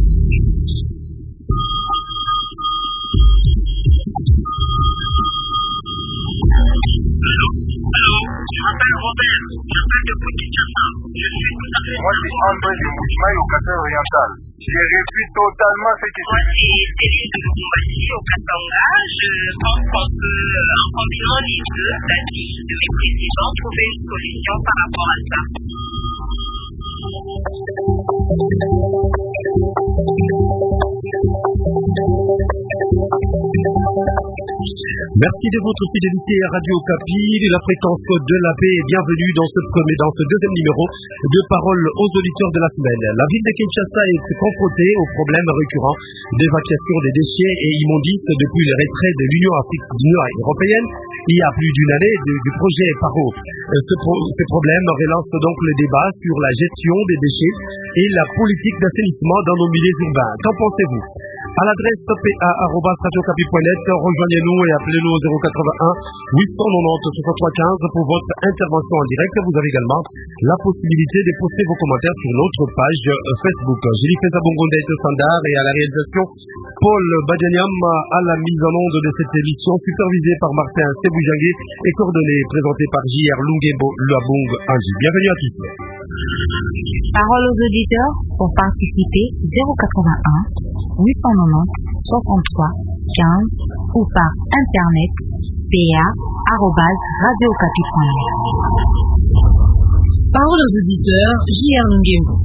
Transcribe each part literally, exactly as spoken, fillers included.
Moi, c'est André de Mouchmaï au Qatar oriental. J'ai réduit totalement ces questions. Moi, c'est Céline de Lubumbashi au Katanga. Je pense qu'on peut, en combinant les deux, l'avis de mes présidents, trouver une solution par rapport à ça. Merci de votre fidélité à Radio Okapi, la fréquence de la paix. Bienvenue dans ce premier, dans ce deuxième numéro de Parole aux auditeurs de la semaine. La ville de Kinshasa est confrontée aux problèmes récurrents d'évacuation des déchets et immondices depuis le retrait de l'Union européenne il y a plus d'une année du, du projet Paro. Ce, pro, ce problème relance donc le débat sur la gestion des déchets et la politique d'assainissement dans nos milieux urbains. Qu'en pensez-vous? À l'adresse p a arobase radio okapi point net, rejoignez-nous et appelez-nous au zéro quatre-vingt-un huit cent quatre-vingt-dix soixante-trois quinze pour votre intervention en direct. Vous avez également la possibilité de poster vos commentaires sur notre page Facebook. Julie Feza Bongonda est au standard et à la réalisation Paul Badianiam à la mise en onde de cette émission supervisée par Martin Seboujangué et coordonnée et présentée par J R Lungembo Luabong Anji. Bienvenue à tous. Parole aux auditeurs pour participer zéro quatre-vingt-un huit cent quatre-vingt-dix soixante-trois quinze ou par internet p a arobase radio okapi point net. Parole aux auditeurs, J R Lungembo.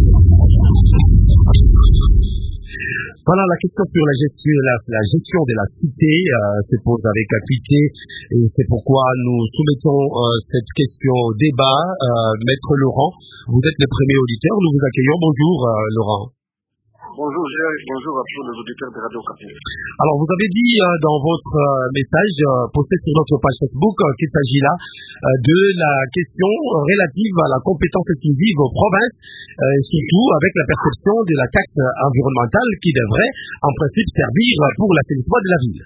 Voilà, la question sur la gestion, la, la gestion de la cité euh, se pose avec acuité et c'est pourquoi nous soumettons euh, cette question au débat. Euh, Maître Laurent, vous êtes le premier auditeur, nous vous accueillons. Bonjour euh, Laurent. Bonjour Gérard, bonjour à tous les auditeurs de Radio Okapi. Alors vous avez dit euh, dans votre euh, message euh, posté sur notre page Facebook euh, qu'il s'agit là euh, de la question relative à la compétence exclusive aux provinces, euh, surtout avec la perception de la taxe environnementale qui devrait en principe servir pour l'assainissement de la ville.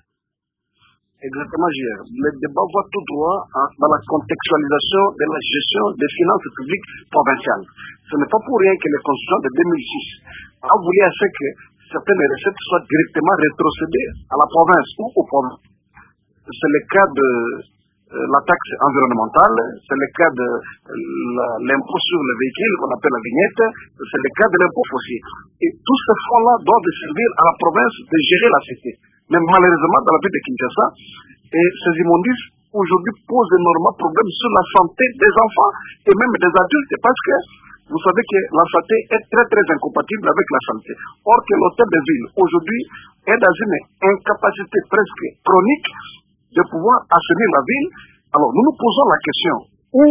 Exactement, Gérard. Le débat va tout droit hein, dans la contextualisation de la gestion des finances publiques provinciales. Ce n'est pas pour rien que les constitutions de deux mille six a voulu à ce que certaines recettes soient directement rétrocédées à la province ou aux provinces. C'est le cas de euh, la taxe environnementale, c'est le cas de euh, l'impôt sur les véhicules qu'on appelle la vignette, c'est le cas de l'impôt foncier. Et tous ces fonds-là doivent servir à la province de gérer la cité. Mais malheureusement, dans la ville de Kinshasa, et ces immondices aujourd'hui posent énormément de problèmes sur la santé des enfants et même des adultes, parce que vous savez que la santé est très très incompatible avec la santé. Or que l'hôtel de ville aujourd'hui est dans une incapacité presque chronique de pouvoir assainir la ville. Alors nous nous posons la question où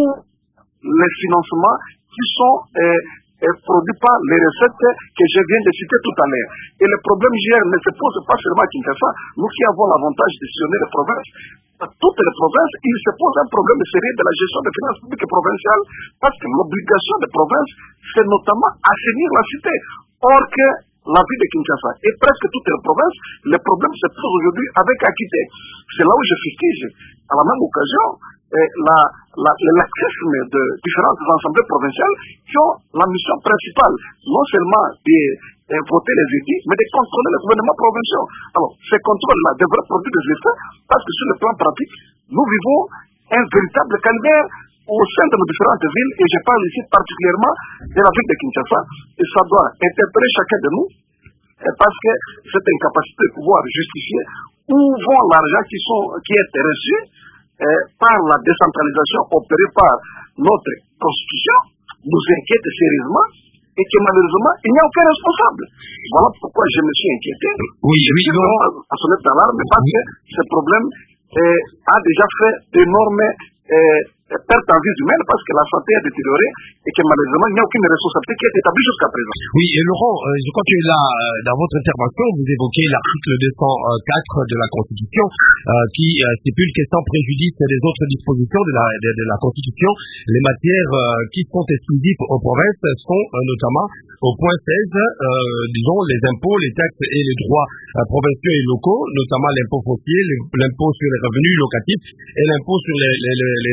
les financements qui sont euh, euh, produits par les recettes que je viens de citer tout à l'heure. Et le problème G R ne se pose pas seulement à Kinshasa. Nous qui avons l'avantage de sillonner les provinces, à toutes les provinces, il se pose un problème sérieux de la gestion des finances publiques provinciales, parce que l'obligation des provinces, c'est notamment assainir la cité. Or que la ville de Kinshasa et presque toutes les provinces, les problèmes se posent aujourd'hui avec Akité. C'est là où je fustige, à la même occasion, eh, la, la, le laxisme de différentes assemblées provinciales qui ont la mission principale, non seulement de eh, voter les édits, mais de contrôler les gouvernements provinciaux. Alors, ces contrôles-là devraient produire des effets, parce que sur le plan pratique, nous vivons un véritable calvaire au sein de nos différentes villes, et je parle ici particulièrement de la ville de Kinshasa, et ça doit interpeller chacun de nous, parce que cette incapacité de pouvoir justifier où vont l'argent qui, sont, qui est reçu eh, par la décentralisation opérée par notre constitution nous inquiète sérieusement et que malheureusement il n'y a aucun responsable. Voilà pourquoi je me suis inquiété. Oui, oui, Laurent. À sonner d'alarme, parce que ce problème eh, a déjà fait d'énormes eh, pertes en vie humaine, parce que la santé est détériorée et que malheureusement il n'y a aucune responsabilité qui est établie jusqu'à présent. Oui, et Laurent, euh, je crois que là, euh, dans votre intervention, vous évoquez l'article deux cent quatre de la Constitution euh, qui euh, stipule que sans préjudice des autres dispositions de la, de, de la Constitution, les matières euh, qui sont exclusives aux provinces sont euh, notamment au point seize, euh, disons, les impôts, les taxes et les droits euh, provinciaux et locaux, notamment l'impôt foncier, l'impôt sur les revenus locatifs et l'impôt sur les, les, les, les véhicules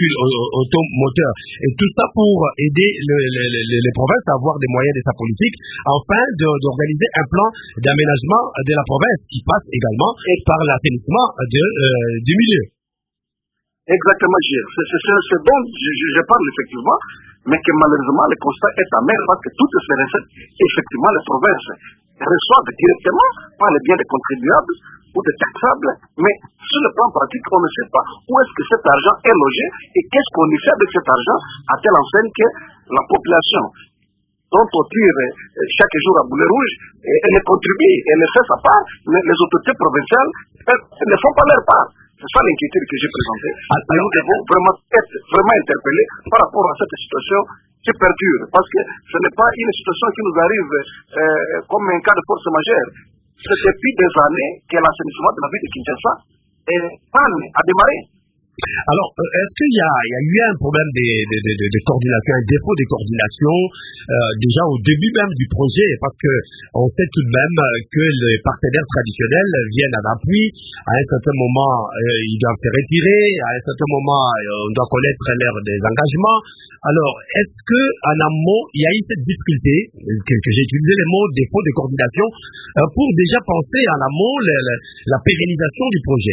véhicules automoteurs. Et tout ça pour aider le, le, le, les provinces à avoir des moyens de sa politique, afin d'organiser un plan d'aménagement de la province qui passe également par l'assainissement de, euh, du milieu. Exactement, c'est ce dont je, je, je parle effectivement, mais que malheureusement le constat est amer parce que toutes ces recettes, effectivement, les provinces reçoivent directement par les biens des contribuables ou des taxables, mais sur le plan pratique, on ne sait pas où est-ce que cet argent est logé et qu'est-ce qu'on y fait avec cet argent à telle enseigne que la population dont on tire chaque jour à boulet rouge, elle contribue, elle fait sa part, mais les autorités provinciales ne font pas leur part. C'est ça l'inquiétude que j'ai présentée. Et nous devons vraiment être vraiment interpellés par rapport à cette situation qui perdure. Parce que ce n'est pas une situation qui nous arrive euh, comme un cas de force majeure. C'est depuis des années que l'assainissement de la ville de Kinshasa est panne, a démarré. Alors, est-ce qu'il y a, il y a eu un problème de, de, de, de coordination, un défaut de coordination euh, déjà au début même du projet, parce que on sait tout de même que les partenaires traditionnels viennent en appui. À un certain moment, euh, ils doivent se retirer. À un certain moment, euh, on doit connaître leurs des engagements. Alors, est-ce que en amont, il y a eu cette difficulté que, que j'ai utilisé le mot défaut de coordination euh, pour déjà penser en amont la, la, la pérennisation du projet?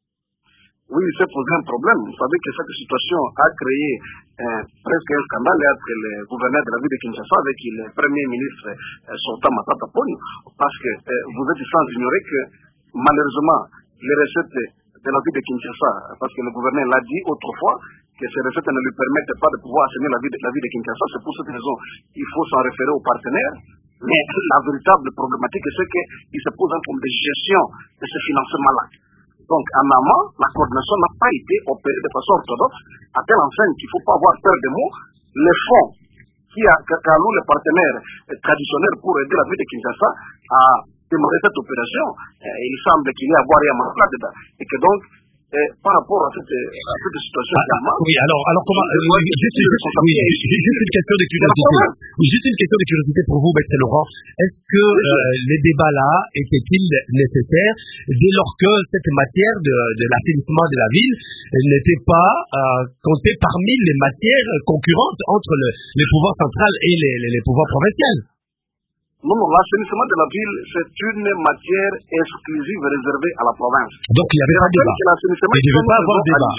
Oui, il s'est posé un problème. Vous savez que cette situation a créé euh, presque un scandale entre le gouverneur de la ville de Kinshasa avec le premier ministre euh, Sultan Matata Ponyo, parce que euh, vous êtes sans ignorer que malheureusement les recettes de la ville de Kinshasa, parce que le gouverneur l'a dit autrefois, que ces recettes ne lui permettent pas de pouvoir assainir la ville de, la ville de Kinshasa. C'est pour cette raison qu'il faut s'en référer aux partenaires. Mais la véritable problématique, c'est qu'il se pose un problème de gestion de ce financement-là. Donc, en amont, la coordination n'a pas été opérée de façon orthodoxe, à telle enseigne qu'il ne faut pas avoir peur de mots. Les fonds qui allouent les partenaires traditionnels pour aider la ville de Kinshasa à démarrer cette opération, il semble qu'il y ait à voir et à manger là-dedans. Et que donc, Et par rapport à cette, à cette situation ah, également. Oui, alors, alors comment, euh, oui, juste, juste, oui, juste une question de curiosité. Oui, juste une question de curiosité pour vous, Maître Laurent. Est-ce que euh, les débats là étaient-ils nécessaires dès lors que cette matière de, de l'assainissement de la ville n'était pas euh, comptée parmi les matières concurrentes entre le, les pouvoirs centraux et les, les, les pouvoirs provinciaux? Non, non, l'assainissement de la ville, c'est une matière exclusive réservée à la province. Donc, il n'y avait pas de débat. Il ne devait pas avoir de débat.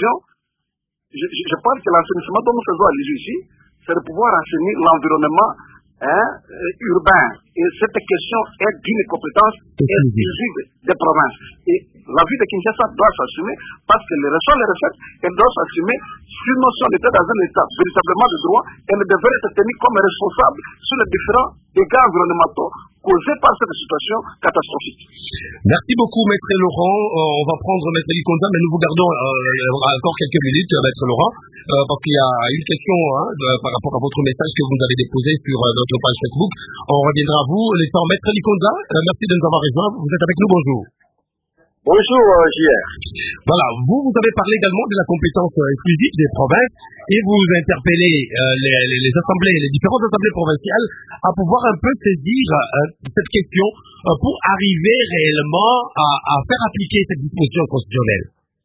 Je, je, je pense que l'assainissement dont nous faisons allusion ici, c'est de pouvoir assainir l'environnement hein, urbain. Et cette question est d'une compétence exclusive des provinces. Et la ville de Kinshasa doit s'assumer parce que les recettes, les recettes, elles doivent s'assumer. Sinon, si on était dans un état véritablement de droit, elles devraient être tenues comme responsables sur les différents dégâts environnementaux causés par cette situation catastrophique. Merci beaucoup, Maître Laurent. Euh, on va prendre Maître Likonza, mais nous vous gardons euh, encore quelques minutes, Maître Laurent, euh, parce qu'il y a une question hein, de, par rapport à votre message que vous nous avez déposé sur euh, notre page Facebook. On reviendra à vous. L'étant Maître Likonza, euh, merci de nous avoir rejoints. Vous êtes avec nous, bonjour. Bonjour, euh, J R. Voilà, vous, vous avez parlé également de la compétence euh, exclusive des provinces et vous interpellez euh, les, les, les assemblées, les différentes assemblées provinciales à pouvoir un peu saisir euh, cette question euh, pour arriver réellement à, à faire appliquer cette disposition constitutionnelle.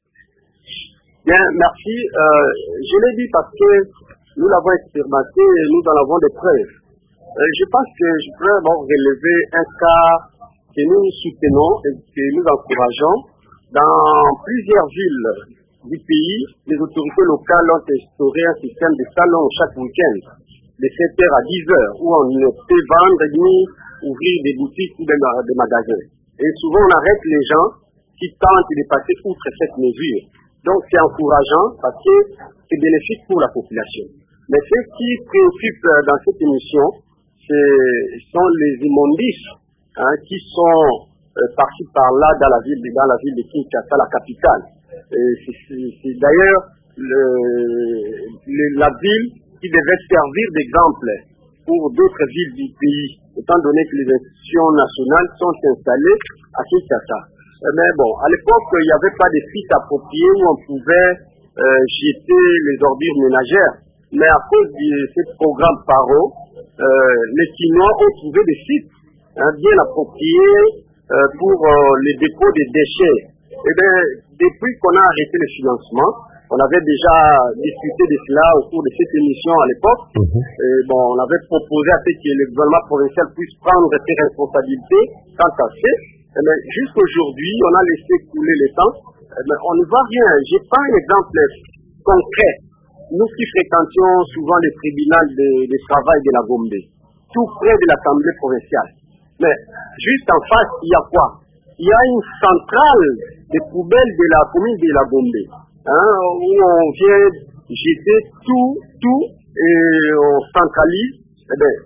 Bien, merci. Euh, je l'ai dit parce que nous l'avons expérimenté et nous en avons des preuves. Euh, je pense que je pourrais d'abord relever un cas que nous soutenons et que nous encourageons. Dans plusieurs villes du pays, les autorités locales ont instauré un système de salons chaque week-end, de sept heures à dix heures, où on peut vendre ni ouvrir des boutiques ou des, des magasins. Et souvent, on arrête les gens qui tentent de passer outre cette mesure. Donc, c'est encourageant parce que c'est bénéfique pour la population. Mais ce qui préoccupe dans cette émission, ce sont les immondices Hein, qui sont euh, par-ci par-là dans la ville, dans la ville de Kinshasa, la capitale. C'est d'ailleurs la ville qui devait servir d'exemple pour d'autres villes du pays, étant donné que les institutions nationales sont installées à Kinshasa. Euh, mais bon, à l'époque, il n'y avait pas de sites appropriés où on pouvait euh, jeter les ordures ménagères. Mais à cause de ce programme Paro, euh, les Chinois ont trouvé des sites Hein, bien approprié euh, pour euh, le dépôt des déchets. Et bien, depuis qu'on a arrêté le financement, On avait déjà discuté de cela au cours de cette émission à l'époque. Mm-hmm. Et bon, on avait proposé à ce que le gouvernement provincial puisse prendre ses responsabilités quant à ce. Mais jusqu'aujourd'hui, on a laissé couler le temps. Mais on ne voit rien. J'ai pas un exemple concret. Nous qui fréquentions souvent le tribunal de, de travail de la Gombe, tout près de l'Assemblée provinciale. Mais juste en face, il y a quoi? Il y a une centrale de poubelles de la commune de la Gombe, hein, où on vient jeter tout, tout, et on centralise. Eh bien,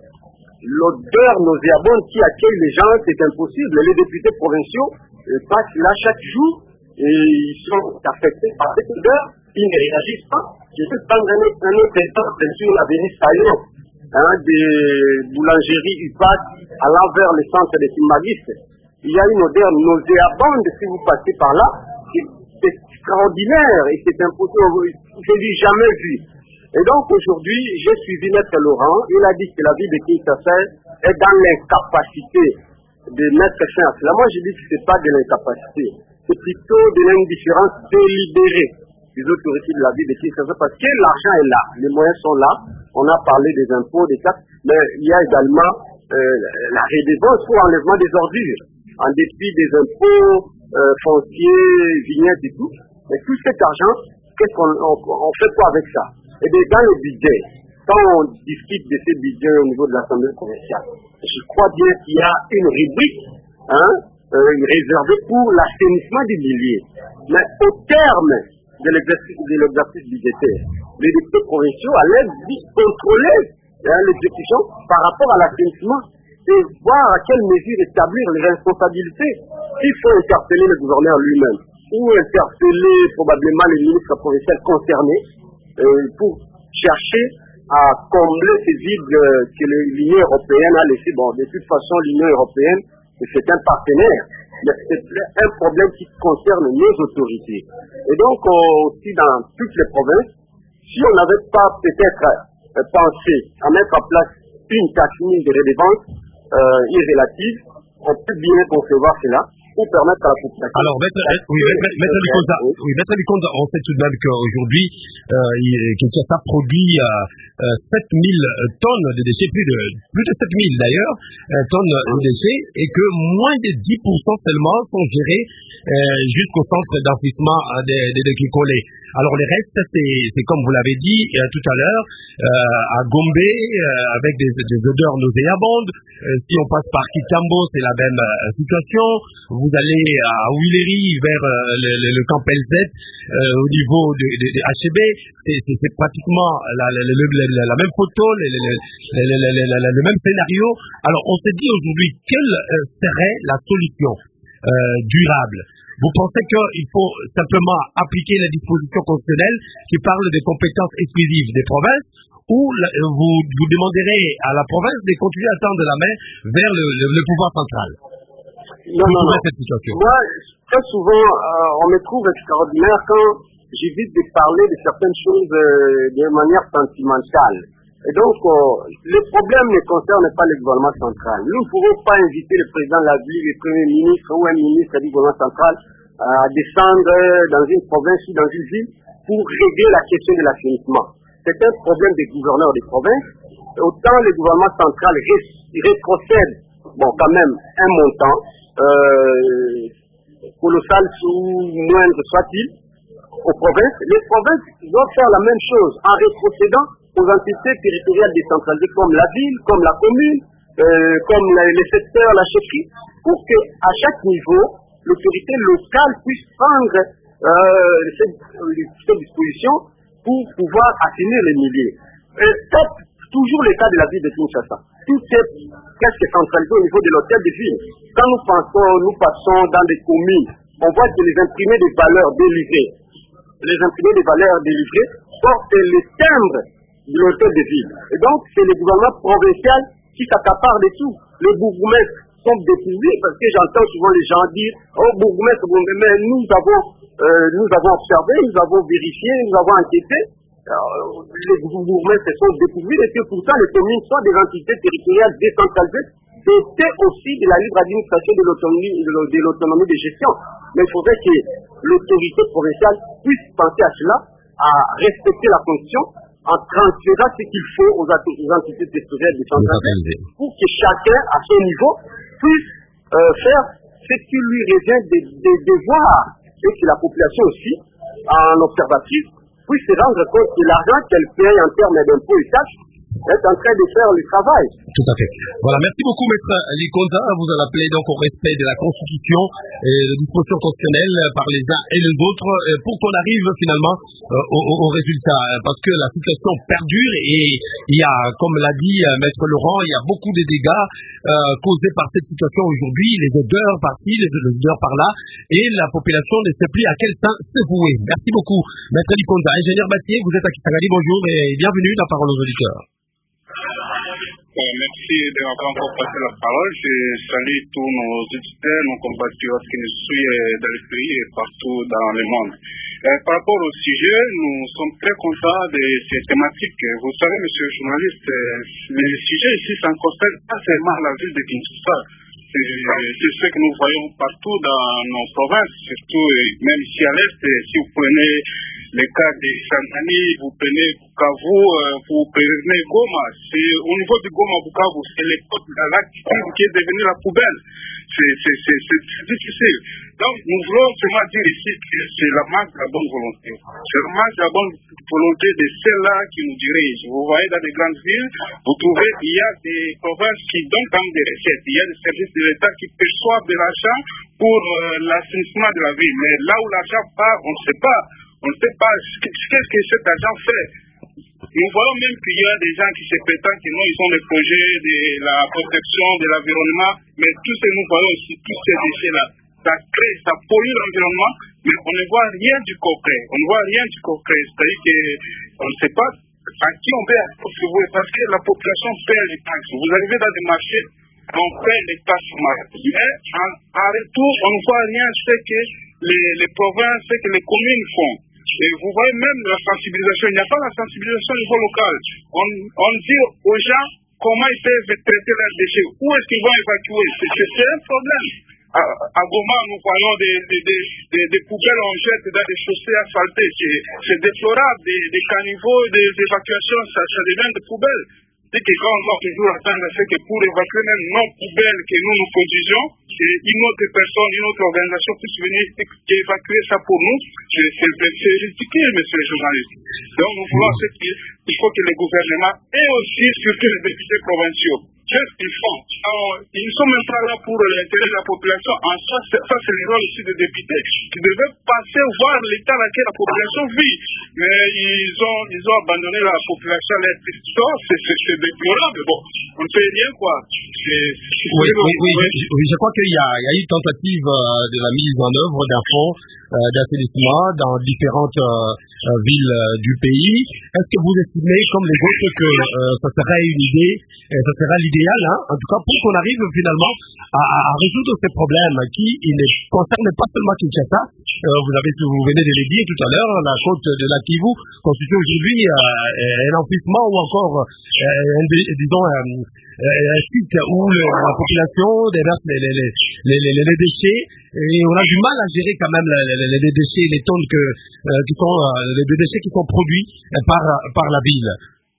l'odeur nauséabonde qui accueille les gens, c'est impossible. Les députés provinciaux euh, passent là chaque jour et ils sont affectés par cette odeur. Ils ne réagissent pas. Je peux prendre un, un autre exemple sur l'avenue Sayon, hein, des boulangeries U P A C allant vers le centre des Simagistes. Il y a une odeur nauséabonde si vous passez par là. C'est extraordinaire et c'est impossible. Je n'ai jamais vu. Et donc aujourd'hui, j'ai suivi Maître Laurent. Il a dit que la ville de Kinshasa est dans l'incapacité de mettre fin à cela. Moi, je dis que ce n'est pas de l'incapacité. C'est plutôt de l'indifférence délibérée des autorités de la ville de Kinshasa parce que l'argent est là. Les moyens sont là. On a parlé des impôts, des taxes, mais il y a également euh, la redevance pour enlèvement des ordures, en dépit des impôts euh, fonciers, vignettes et tout. Mais tout cet argent, qu'est-ce qu'on on, on fait quoi avec ça? Et bien, dans le budget, quand on discute de ces budgets au niveau de l'Assemblée provinciale, je crois bien qu'il y a une rubrique hein, euh, réservée pour l'assainissement des milieux. Mais au terme de l'exercice, de l'exercice budgétaire, les députés provinciaux allaient contrôler hein, l'exécution par rapport à l'assainissement et voir à quelle mesure établir les responsabilités. Il faut interpeller le gouverneur lui-même ou interpeller probablement les ministres provinciaux concernés euh, pour chercher à combler ces vides euh, que l'Union européenne a laissés. Bon, de toute façon, l'Union européenne, c'est un partenaire. Mais c'est un problème qui concerne nos autorités. Et donc, euh, aussi dans toutes les provinces, si on n'avait pas peut-être euh, pensé à mettre en place une taxe mine de redevance euh, irrélative, on peut bien concevoir cela pour permettre à la population. Alors, maître, oui, maître Bikonda, oui, maître Bikonda, on sait tout de même qu'aujourd'hui, euh, Kinshasa produit euh, euh, sept mille tonnes de déchets, plus de, plus de sept mille d'ailleurs, euh, tonnes de déchets, et que moins de dix pour cent seulement sont gérés euh, jusqu'au centre d'enfouissement des, des, des Kikolé. Alors, les restes, c'est, c'est comme vous l'avez dit euh, tout à l'heure, euh, à Gombe, euh, avec des, des odeurs nauséabondes. Euh, si on passe par Kitambo, c'est la même euh, situation. Vous allez à Ouileri vers euh, le, le, le camp L Z euh, au niveau de, de, de H B, c'est, c'est, c'est pratiquement la, la, la, la, la même photo, le, le, le, le, le, le, le même scénario. Alors on se dit aujourd'hui quelle euh, serait la solution euh, durable? Vous pensez qu'il faut simplement appliquer les dispositions constitutionnelles qui parlent des compétences exclusives des provinces, ou vous, vous demanderez à la province de continuer à tendre la main vers le, le, le pouvoir central? Non, non, non. Cette situation. Moi, très souvent, euh, on me trouve extraordinaire quand j'évite de parler de certaines choses euh, de manière sentimentale. Et donc, euh, le problème ne concerne pas le gouvernement central. Nous ne pourrons pas inviter le président de la ville, le premier ministre ou un ministre du gouvernement central à descendre dans une province ou dans une ville pour régler la question de l'assainissement. C'est un problème des gouverneurs des provinces. Autant le gouvernement central rétrocède, bon, quand même, un montant, Euh, colossal ou moindre soit-il, aux provinces, les provinces doivent faire la même chose en rétrocédant aux entités territoriales décentralisées comme la ville, comme la commune, euh, comme la, les secteurs, la chefferie, pour qu'à chaque niveau, l'autorité locale puisse prendre euh, cette, cette disposition pour pouvoir assainir les milieux. Euh, c'est toujours le cas de la ville de Kinshasa. Tout est presque centralisé au niveau de l'hôtel de ville. Quand nous pensons, nous passons dans des communes, on voit que les imprimés de valeurs délivrées, les imprimés de valeurs délivrées portent les timbres de l'hôtel de ville. Et donc, c'est le gouvernement provincial qui s'accapare de tout. Les bourgmestres sont dépourvus parce que j'entends souvent les gens dire « Oh, bourgmestre, mais nous avons, euh, nous avons observé, nous avons vérifié, nous avons enquêté. » Les bourgmestres sont dépourvus et que pourtant les communes sont des entités territoriales décentralisées. C'était aussi de la libre administration de l'autonomie de, de l'autonomie de gestion. Mais il faudrait que l'autorité provinciale puisse penser à cela à respecter la Constitution en transférant ce qu'il faut aux, aux entités territoriales décentralisées pour que chacun, à son niveau, puisse euh, faire ce qui lui revient des de devoirs et que la population aussi, en observatrice, puisse se rendre compte que l'argent qu'elle paye en termes d'impôts et taxes est en train de faire le travail. Tout à fait. Voilà, merci beaucoup, Maître Likonza. Vous en appelez donc au respect de la Constitution et des dispositions constitutionnelles par les uns et les autres pour qu'on arrive finalement euh, au, au résultat. Parce que la situation perdure et il y a, comme l'a dit Maître Laurent, il y a beaucoup de dégâts euh, causés par cette situation aujourd'hui, les odeurs par-ci, les, les odeurs par-là, et la population ne sait plus à quel sein se vouer. Merci beaucoup, Maître Likonza. Ingénieur Mathieu, vous êtes à Kisangani, bonjour et bienvenue, la parole aux auditeurs. Euh, merci de m'avoir encore passé la parole. Je salue tous nos auditeurs, nos compatriotes qui nous suivent dans le pays et partout dans le monde. Euh, par rapport au sujet, nous sommes très contents de ces thématiques. Vous savez, monsieur le journaliste, le sujet ici, ça ne concerne pas seulement la ville de Kinshasa. C'est ce que nous voyons partout dans nos provinces, surtout même ici à l'Est. Si vous prenez le cas de Santani, vous prenez Bukavu, vous prenez Goma. C'est, au niveau de Goma, Bukavu, c'est les côtes de la qui est devenue la poubelle. C'est, c'est, c'est, c'est, c'est difficile. Donc, nous voulons seulement dire ici que c'est la manque de la bonne volonté. C'est la manque de la bonne volonté de ceux-là qui nous dirigent. Vous voyez, dans les grandes villes, vous trouvez, il y a des provinces qui donnent quand même des recettes. Il y a des services de l'État qui perçoivent de l'argent pour euh, l'assainissement de la ville. Mais là où l'argent part, on ne sait pas. On ne sait pas qu'est-ce que cet argent fait. Nous voyons même qu'il y a des gens qui se prétendent que non, ils ont des projets de la protection de l'environnement, mais tout ce que nous voyons ici, tous ces déchets-là, ça crée, ça pollue l'environnement, mais on ne voit rien du concret. On ne voit rien du concret. C'est-à-dire qu'on ne sait pas à qui on paie contribuer, parce que la population paie les taxes. Vous arrivez dans des marchés, on paie les taxes, mais en, en retour, on ne voit rien de ce que les, les provinces, ce que les communes font. Et vous voyez même la sensibilisation, il n'y a pas la sensibilisation au niveau local. On, on dit aux gens comment ils peuvent traiter leurs déchets, où est-ce qu'ils vont évacuer. C'est, c'est un problème. À, à Goma, nous voyons des, des, des, des, des poubelles en jette dans des chaussées asphaltées. C'est, c'est déplorable, des, des caniveaux, des évacuations, ça, ça devient des poubelles. C'est que quand on doit toujours attendre le fait que pour évacuer même nos poubelles que nous nous produisons, une autre personne, une autre organisation puisse venir évacuer ça pour nous, c'est, c'est, c'est ridicule, monsieur le journaliste. Donc nous voulons ce qu'il il faut que les gouvernements et aussi surtout les députés provinciaux, qu'est-ce qu'ils font? Alors, ils ne sont même pas là pour l'intérêt de la population. En soi, c'est, ça c'est le rôle aussi des députés qui devaient passer voir l'état dans lequel la population vit. Mais ils ont, ils ont abandonné la population à l'être. C'est, c'est, c'est déplorable. Bon, on ne fait rien, quoi. C'est, c'est oui, oui, oui, oui, oui, je crois qu'il y a, il y a eu une tentative euh, de la mise en œuvre d'un fonds euh, d'assainissement dans différentes euh, euh, villes euh, du pays. Est-ce que vous estimez, comme les autres, que euh, ça serait une idée, et ça serait l'idéal, hein, en tout cas, pour qu'on arrive finalement à, à résoudre ces problèmes qui ne concernent pas seulement Kinshasa. Euh, vous avez, vous venez de le dire tout à l'heure, la côte de la Kivu constitue aujourd'hui euh, un enfouissement ou encore, euh, un, disons, un, un site où le, la population déverse les, les, les, les, les, les déchets. Et on a du mal à gérer quand même les, les, les déchets, les tonnes que, euh, qui sont, euh, les déchets qui sont produits par, par la ville.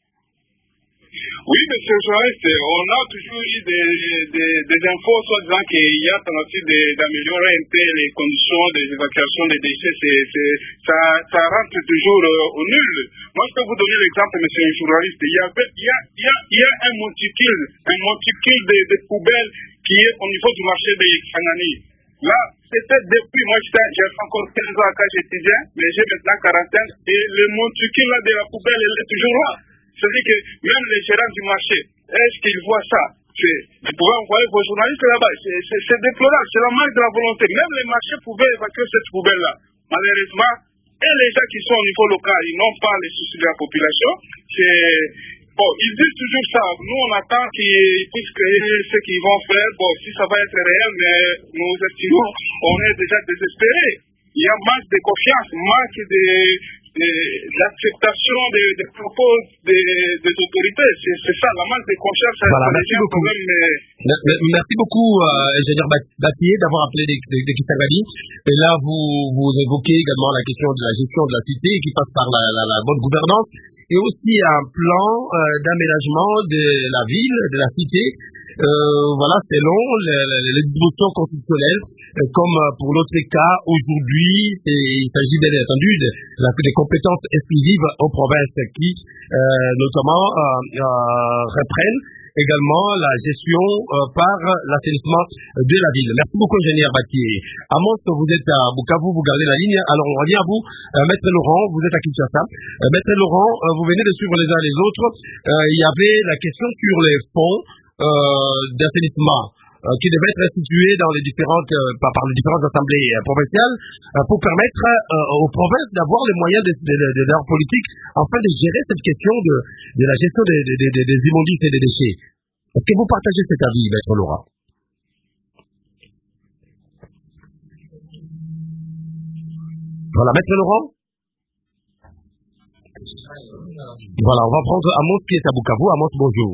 Oui, monsieur le journaliste, on a toujours eu des, des, des infos soit disant qu'il y a tentative d'améliorer un peu les conditions des évacuations des déchets. C'est, c'est, ça, ça rentre toujours euh, au nul. Moi, je peux vous donner l'exemple, monsieur le journaliste. Il y a, il y a, il y a, il y a un monticule, un monticule de, de poubelles qui est au niveau du marché de Kanani. Là, c'était depuis, moi j'avais encore quinze ans quand j'étudiais, mais j'ai maintenant quarantaine, et le monticule là de la poubelle, il est toujours là. C'est-à-dire que même les gérants du marché, est-ce qu'ils voient ça? C'est, vous pouvez envoyer vos journalistes là-bas, c'est, c'est, c'est déplorable, c'est la manque de la volonté. Même les marchés pouvaient évacuer cette poubelle-là. Malheureusement, et les gens qui sont au niveau local, ils n'ont pas les soucis de la population. C'est... Bon, ils disent toujours ça. Nous, on attend qu'ils puissent créer ce qu'ils vont faire. Bon, si ça va être réel, mais nous estimons, on est déjà désespérés. Il y a manque de confiance, manque de, l'acceptation des, des propos des, des autorités. C'est, c'est ça, la manque de confiance. Voilà, merci beaucoup. Problème, mais... Merci beaucoup, euh, ingénieur Batier, d'avoir appelé des, des, des Kisangani. Et là, vous, vous évoquez également la question de la gestion de la cité qui passe par la, la, la bonne gouvernance et aussi un plan euh, d'aménagement de la ville, de la cité. Euh, voilà, selon les, les, les dispositions constitutionnelles, euh, comme pour l'autre cas, aujourd'hui, c'est, il s'agit bien entendu de, de, des compétences exclusives aux provinces qui, euh, notamment, euh, euh, reprennent également la gestion euh, par l'assainissement de la ville. Merci beaucoup, ingénieur Batier. Amos, vous êtes à Bukavu, vous gardez la ligne. Alors, on revient à vous, euh, Maître Laurent, vous êtes à Kinshasa. Euh, Maître Laurent, euh, vous venez de suivre les uns les autres. Euh, il y avait la question sur les fonds Euh, d'assainissement euh, qui devait être institué dans les différentes, euh, par, par les différentes assemblées euh, provinciales euh, pour permettre euh, aux provinces d'avoir les moyens de, de, de, de leur politique afin de gérer cette question de, de la gestion des, des, des, des immondices et des déchets. Est-ce que vous partagez cet avis, Maître Laurent? Voilà, Maître Laurent. Voilà, on va prendre Amos qui est à Bukavu. Amos, bonjour.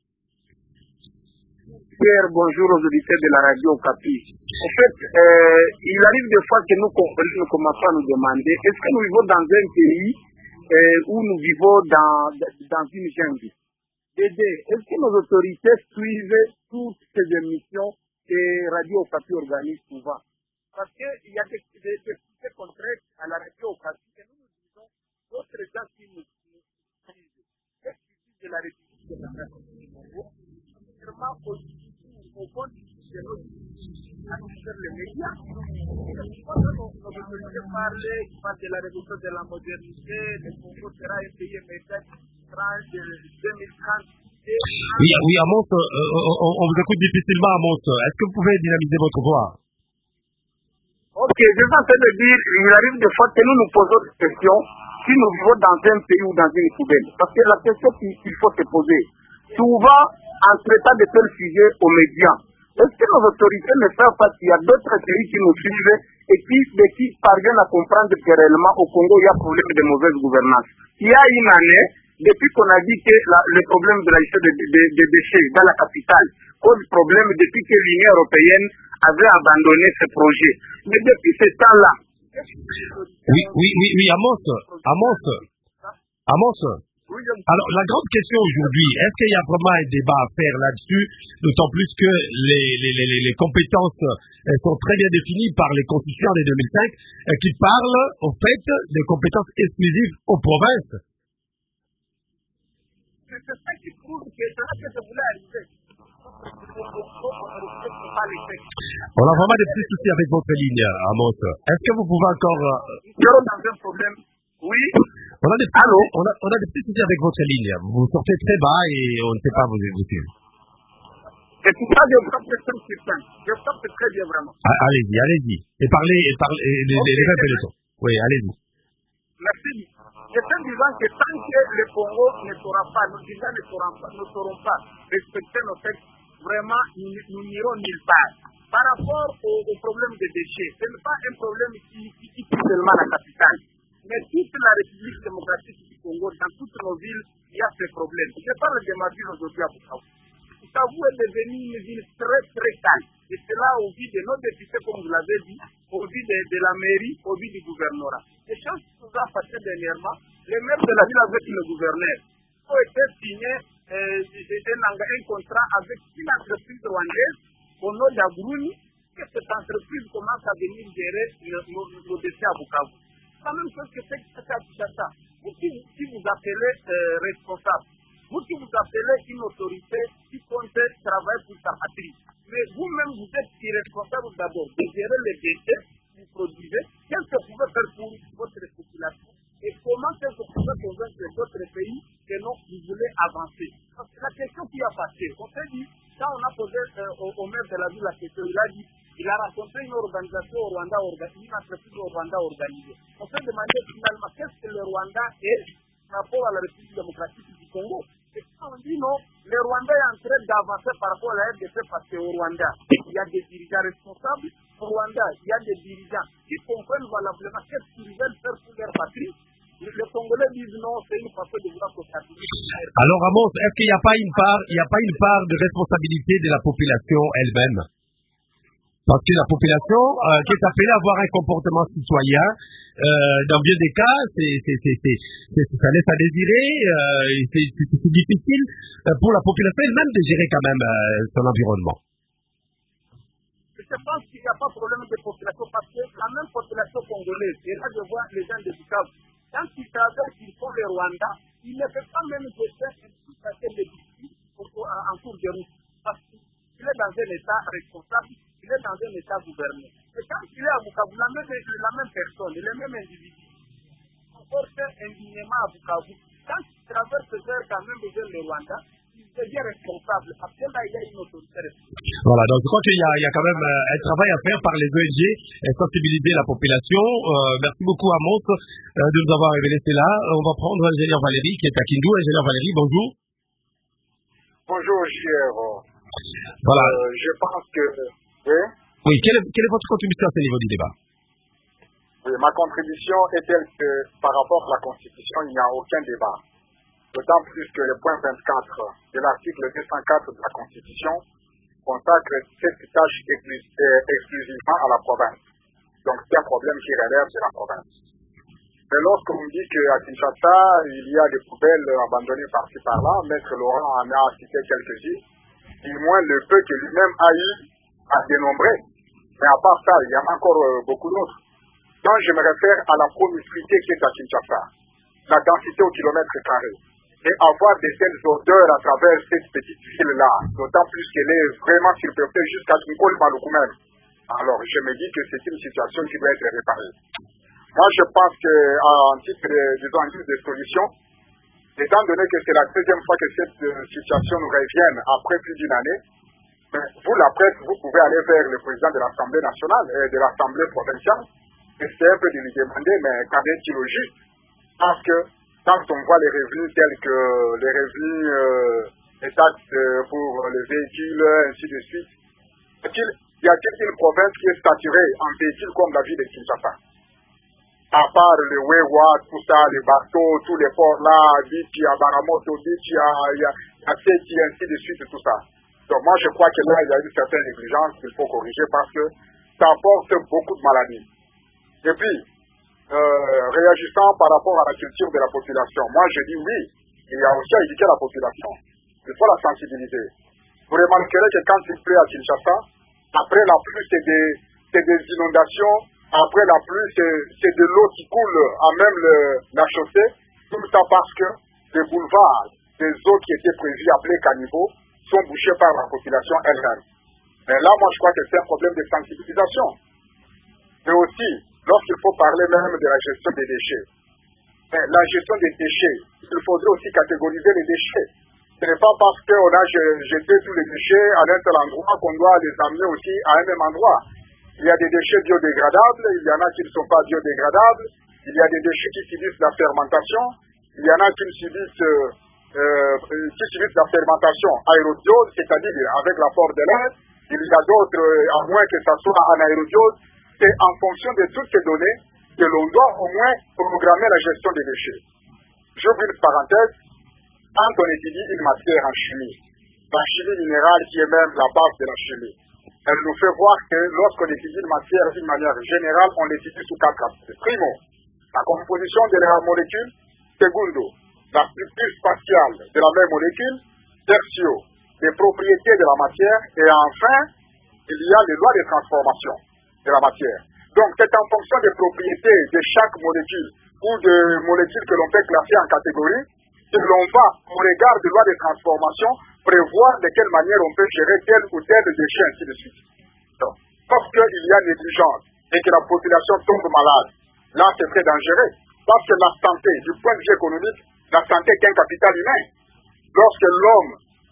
Bonjour aux auditeurs de la radio Okapi. En fait, euh, il arrive des fois que nous, nous commençons à nous demander est-ce que nous vivons dans un pays euh, où nous vivons dans, dans une jungle? Est-ce que nos autorités suivent toutes ces émissions que Radio Okapi organise souvent? Parce qu'il y a des, des, des, des contraires à la radio Okapi que nous nous disons d'autres gens qui nous suivent. Qu'est-ce qui dit de la République de la Nation du Congo? Vraiment positif. Au fond, c'est nos sur les médias. Quand nos autorités parlent, ils parlent de la révolution de la modernité, le Congo sera un pays émergent de deux mille trente. Oui, oui, Amos, euh, on, on vous écoute difficilement, Amos. Est-ce que vous pouvez dynamiser votre voix? Ok, je vais en train de dire, il arrive des fois que nous nous posons des questions si nous vivons dans un pays ou dans une poubelle. Parce que la question qu'il faut se poser, souvent, en traitant de tels sujets aux médias, est-ce que nos autorités ne savent pas qu'il y a d'autres pays qui nous suivent et qui, et qui parviennent à comprendre que réellement au Congo il y a problème de mauvaise gouvernance? Il y a une année, depuis qu'on a dit que la, le problème de la gestion des de, de, de déchets dans la capitale cause problème depuis que l'Union européenne avait abandonné ce projet. Mais depuis ce temps-là... Oui, oui, oui, oui, Amos, Amos, Amos. Alors, la grande question aujourd'hui, est-ce qu'il y a vraiment un débat à faire là-dessus, d'autant plus que les, les, les, les compétences sont très bien définies par les constitutions de deux mille cinq qui parlent, au fait, de compétences exclusives aux provinces? C'est ça qui prouve que c'est là que je voulais arriver. On a vraiment des petits soucis avec votre ligne, Amos. Est-ce que vous pouvez encore... Nous sommes dans un problème. Oui. On a, des petits, Allô? on, a, on a des petits soucis avec votre ligne. Vous sortez très bas et on ne sait pas vous, vous suivre. Et tout ça, je capte très bien. Je capte très bien, vraiment. Ah, allez-y, allez-y. Et parlez, et parlez, et les, okay. les, les peloton. Oui, allez-y. Merci. Je suis disant que tant que le Congo ne saura pas, nos dirigeants ne sauront pas, ne sauront pas respecter nos textes, vraiment, nous, nous n'irons nulle part. Par rapport au, au problème des déchets, ce n'est pas un problème qui, qui, qui touche seulement la capitale. Mais toute la République démocratique du Congo, dans toutes nos villes, il y a ces problèmes. Je parle de ma ville aujourd'hui à Bukavu. Bukavu est devenue une ville très très calme. Et c'est là au vu de nos députés, comme vous l'avez dit, au vu de, de la mairie, au vu du gouvernorat. Les choses qui nous ont passé dernièrement, les maires de la ville avec le gouverneur ont été signés euh, un, un contrat avec une entreprise rwandaise au nom d'Agruni, que cette entreprise commence à venir gérer nos, nos déchets à Bukavu. C'est la même chose que c'est à Kinshasa. Vous qui, qui vous appelez euh, responsable, vous qui vous appelez une autorité qui compte travailler pour sa patrie, mais vous-même vous êtes irresponsable d'abord de gérer les déchets que vous produisez. Qu'est-ce que vous pouvez faire pour votre population et comment est-ce que vous pouvez convaincre d'autres pays que non, vous voulez avancer? Parce que la question qui a passé, on s'est dit, quand on a posé euh, au, au maire de la ville la question, il a dit, il a rencontré une organisation au Rwanda, une entreprise au Rwanda organisée. On s'est demandé finalement qu'est-ce que le Rwanda est par rapport à la République démocratique du Congo. Et quand on dit non, le Rwanda est en train d'avancer par rapport à la R D C parce qu'au Rwanda, il y a des dirigeants responsables. Au Rwanda, il y a des dirigeants qui comprennent valablement qu'est-ce qu'ils veulent faire pour leur patrie. Le Congolais disent non, c'est une façon de vouloir comptabiliser. Alors, Amos, est-ce qu'il n'y a pas une part, il n'y a pas une part de responsabilité de la population elle-même? Parce que la population euh, qui est appelée à avoir un comportement citoyen, euh, dans bien des cas, c'est, c'est, c'est, c'est, c'est, ça laisse à désirer, euh, c'est, c'est, c'est difficile pour la population elle-même de gérer quand même euh, son environnement. Je pense qu'il n'y a pas de problème de population parce que la même population congolaise, et là je vois les gens de Bukavu, quand ils traversent, ils font le Rwanda, ils ne peuvent pas même jeter un petit paquet de biscuits en cours de route parce qu'il est dans un état responsable. Il est dans un état gouverné. Et quand il est à Bukavu, la même, la même personne, le même individu, comporte indignement à Bukavu. Quand il traverse vers quand même vers le Rwanda, il devient responsable. Parce que là, il y a une autorité responsable. Voilà, donc je crois qu'il y a, il y a quand même un travail à faire par les O N G, sensibiliser la population. Euh, merci beaucoup Amos euh, de nous avoir révélé cela. On va prendre l'ingénieur Valérie qui est à Kindu. Ingénieur Valérie, bonjour. Bonjour, cher. Voilà. Euh, je pense que... Oui, oui quelle, est, quelle est votre contribution à ce niveau du débat? Oui, ma contribution est telle que par rapport à la Constitution, il n'y a aucun débat. D'autant plus que le point vingt-quatre de l'article deux cent quatre de la Constitution consacre cette tâche exclusivement à la province. Donc c'est un problème qui relève de la province. Mais lorsqu'on me dit qu'à Kinshasa, il y a des poubelles abandonnées par-ci par-là, Maître Laurent en a cité quelques-unes, du moins le peu que lui-même a eu à dénombrer. Mais à part ça, il y en a encore euh, beaucoup d'autres. Donc je me réfère à la promiscuité qui est à Kinshasa, la densité au kilomètre carré, et avoir de telles odeurs à travers cette petite ville-là, d'autant plus qu'elle est vraiment surpeuplée jusqu'à Kinkol Maluku même. Alors je me dis que c'est une situation qui doit être réparée. Moi je pense qu'en titre de, disons, en titre de solution, étant donné que c'est la deuxième fois que cette euh, situation nous revient après plus d'une année, mais vous, la presse, vous pouvez aller vers le président de l'Assemblée nationale et de l'Assemblée provinciale, et c'est un peu de lui demander, mais qu'en est-il au juste? Parce que quand on voit les revenus tels que les revenus, euh, les taxes euh, pour les véhicules, ainsi de suite, y a-t-il une province qui est saturée en véhicules comme la ville de Kinshasa? À part le Wewa, tout ça, les bateaux, tous les ports là, Bichi, à Baramoto, Bichi, à Seti, ainsi de suite, tout ça. Donc moi je crois que là il y a une certaine négligence qu'il faut corriger parce que ça apporte beaucoup de maladies. Et puis, euh, réagissant par rapport à la culture de la population, moi je dis oui, il y a aussi à éduquer la population. Il faut la sensibiliser. Vous remarquerez que quand il pleut à Kinshasa, après la pluie c'est des, c'est des inondations, après la pluie c'est, c'est de l'eau qui coule à même le, la chaussée, tout ça parce que les boulevards, des eaux qui étaient prévues appelées caniveaux, sont bouchés par la population elle-même. Mais là, moi, je crois que c'est un problème de sensibilisation. Mais aussi, lorsqu'il faut parler même de la gestion des déchets, mais la gestion des déchets, il faudrait aussi catégoriser les déchets. Ce n'est pas parce qu'on a jeté tous les déchets à un tel endroit qu'on doit les amener aussi à un même endroit. Il y a des déchets biodégradables, il y en a qui ne sont pas biodégradables, il y a des déchets qui subissent la fermentation, il y en a qui subissent... Euh, Euh, qui subissent la fermentation aérodiose, c'est-à-dire avec l'apport de l'air. Il y a d'autres, euh, à moins que ça soit en aérodiose. C'est en fonction de toutes ces données que l'on doit au moins programmer la gestion des déchets. J'ouvre une parenthèse. Quand on étudie une matière en chimie, la chimie minérale qui est même la base de la chimie, elle nous fait voir que lorsqu'on étudie une matière d'une manière générale, on l'étudie sous quatre aspects. Primo, la composition de la molécule. Segundo, la structure spatiale de la même molécule. Tertio, les propriétés de la matière. Et enfin, il y a les lois de transformation de la matière. Donc, c'est en fonction des propriétés de chaque molécule ou de molécules que l'on peut classer en catégorie que l'on va, au regard des lois de transformation, prévoir de quelle manière on peut gérer tel ou tel déchet, ainsi de suite. Donc, parce qu'il y a négligence et que la population tombe malade, là, c'est très dangereux. Parce que la santé, du point de vue économique, la santé est un capital humain. Lorsque l'homme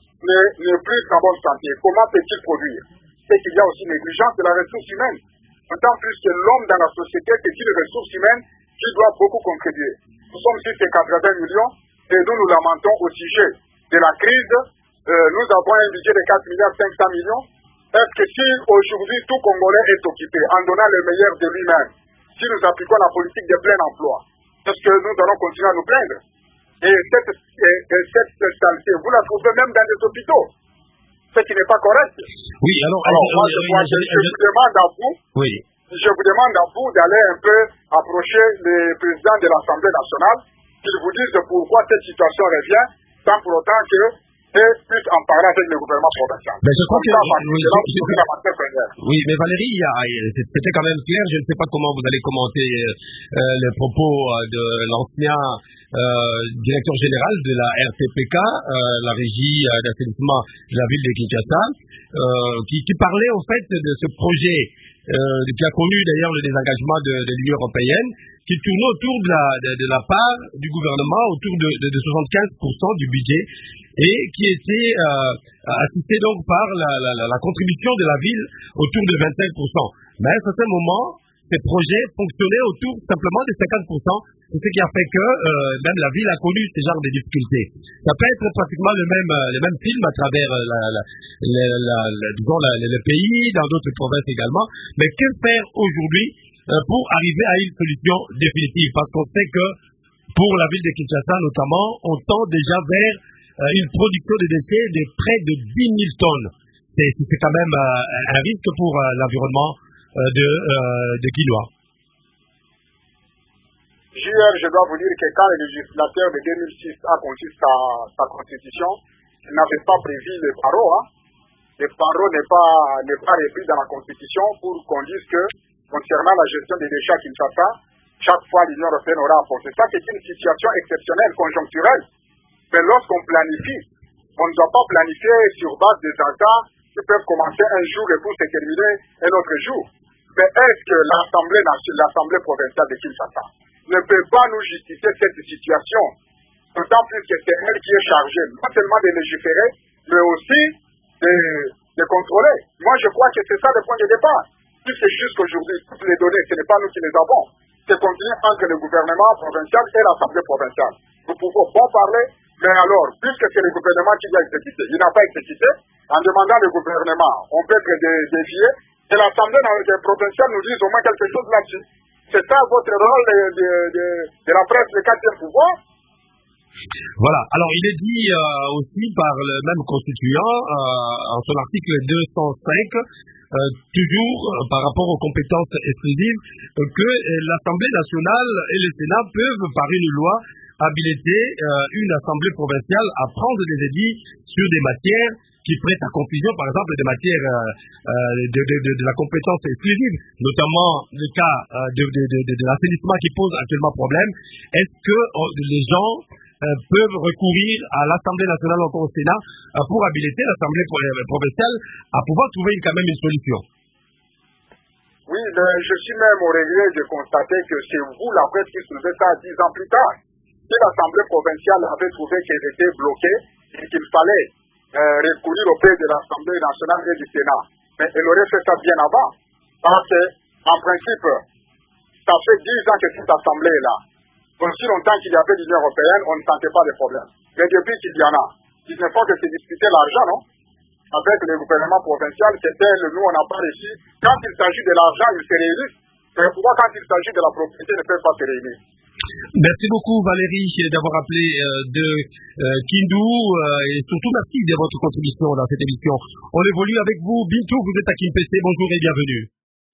n'est plus en bonne santé, comment peut-il produire? C'est qu'il y a aussi négligence de la ressource humaine. D'autant plus que l'homme dans la société, c'est une ressource humaine qui doit beaucoup contribuer. Nous sommes sur ces quatre-vingts millions et nous nous lamentons au sujet de la crise. Euh, nous avons un budget de quatre milliards cinq cents millions. Est-ce que si aujourd'hui tout Congolais est occupé en donnant le meilleur de lui-même, si nous appliquons la politique de plein emploi, Est-ce que nous allons continuer à nous plaindre? Et cette, et, et cette saleté, vous la trouvez même dans les hôpitaux, ce qui n'est pas correct. Oui, alors, alors euh, moi, euh, je, euh, moi, je, je vous demande à vous, oui. je vous demande à vous d'aller un peu approcher les présidents de l'Assemblée nationale, qu'ils vous disent pourquoi cette situation revient, sans pour autant que et puissent en parler avec le gouvernement provincial. Ben je crois que, ça, oui, là, je, je, oui, mais Valérie, c'était quand même clair. Je ne sais pas comment vous allez commenter euh, les propos de l'ancien euh, directeur général de la R T P K, euh, la régie euh, d'assainissement de la ville de Kinshasa, euh, qui, qui parlait en fait de ce projet euh, qui a connu d'ailleurs le désengagement de, de l'Union européenne, qui tournait autour de la, de, de la part du gouvernement, autour de, de, de soixante-quinze pour cent du budget, et qui était euh, assisté donc par la, la, la contribution de la ville autour de vingt-cinq pour cent. Mais à un certain moment, ces projets fonctionnaient autour simplement de cinquante pour cent. C'est ce qui a fait que euh, même la ville a connu ce genre de difficultés. Ça peut être pratiquement le même, le même film à travers la, la, la, la, la, disons la, le pays, dans d'autres provinces également. Mais que faire aujourd'hui euh, pour arriver à une solution définitive? Parce qu'on sait que pour la ville de Kinshasa notamment, on tend déjà vers une production de déchets de près de dix mille tonnes. C'est, c'est quand même euh, un risque pour euh, l'environnement euh, de, euh, de Kinoa. J R, je dois vous dire que quand le législateur de deux mille six a conçu sa, sa constitution, il n'avait pas prévu les barreaux. Hein. Les barreaux n'est pas, n'est pas repris dans la constitution pour qu'on dise que, concernant la gestion des déchets à Kinshasa, chaque fois l'Union européenne aura apporté. Ça, c'est une situation exceptionnelle, conjoncturelle. Mais lorsqu'on planifie, on ne doit pas planifier sur base des hasards qui peuvent commencer un jour et pour se terminer un autre jour. Mais est-ce que l'Assemblée nationale, l'Assemblée provinciale de Kinshasa ne peut pas nous justifier cette situation, d'autant plus que c'est elle qui est chargée non seulement de légiférer, mais aussi de, de contrôler. Moi, je crois que c'est ça le point de départ. Si c'est juste qu'aujourd'hui, toutes les données, ce n'est pas nous qui les avons, c'est continuer entre le gouvernement provincial et l'Assemblée provinciale. Nous pouvons bon parler, mais alors, puisque c'est le gouvernement qui doit exécuter, il n'a pas exécuté, en demandant le gouvernement, on peut être dévié, et l'Assemblée provinciale nous dit au moins quelque chose là-dessus. C'est ça votre rôle de, de, de, de la presse, le quatrième pouvoir? Voilà. Alors, il est dit euh, aussi par le même constituant, euh, en son article deux cent cinq, euh, toujours euh, par rapport aux compétences exclusives, euh, que euh, l'Assemblée nationale et le Sénat peuvent, par une loi, habiliter euh, une assemblée provinciale à prendre des édits sur des matières qui prêtent à confusion, par exemple des matières euh, euh, de, de, de, de la compétence exclusive, notamment le cas euh, de, de, de, de, de l'assainissement qui pose actuellement problème. Est-ce que euh, les gens euh, peuvent recourir à l'Assemblée nationale, encore au Sénat, euh, pour habiliter l'Assemblée provinciale à pouvoir trouver quand même une solution? Oui, mais je suis même au regret de constater que c'est vous, la presse, qui soulevez ça dix ans plus tard. Si l'Assemblée provinciale avait trouvé qu'elle était bloquée et qu'il fallait euh, recourir auprès de l'Assemblée nationale et du Sénat, mais elle aurait fait ça bien avant. Parce que, en principe, ça fait dix ans que cette Assemblée est là. Aussi longtemps qu'il y avait l'Union européenne, on ne sentait pas de problème. Mais depuis qu'il y en a, il ne faut que se discuter l'argent, non? Avec le gouvernement provincial, c'était le nous, on n'a pas réussi. Quand il s'agit de l'argent, ils se réunissent. Mais pourquoi quand il s'agit de la propriété, ils ne peuvent pas se réunir? Merci beaucoup Valérie d'avoir appelé euh, de euh, Kindu euh, et surtout merci de votre contribution dans cette émission. On évolue avec vous. Bintou, vous êtes à Kin P C. Bonjour et bienvenue.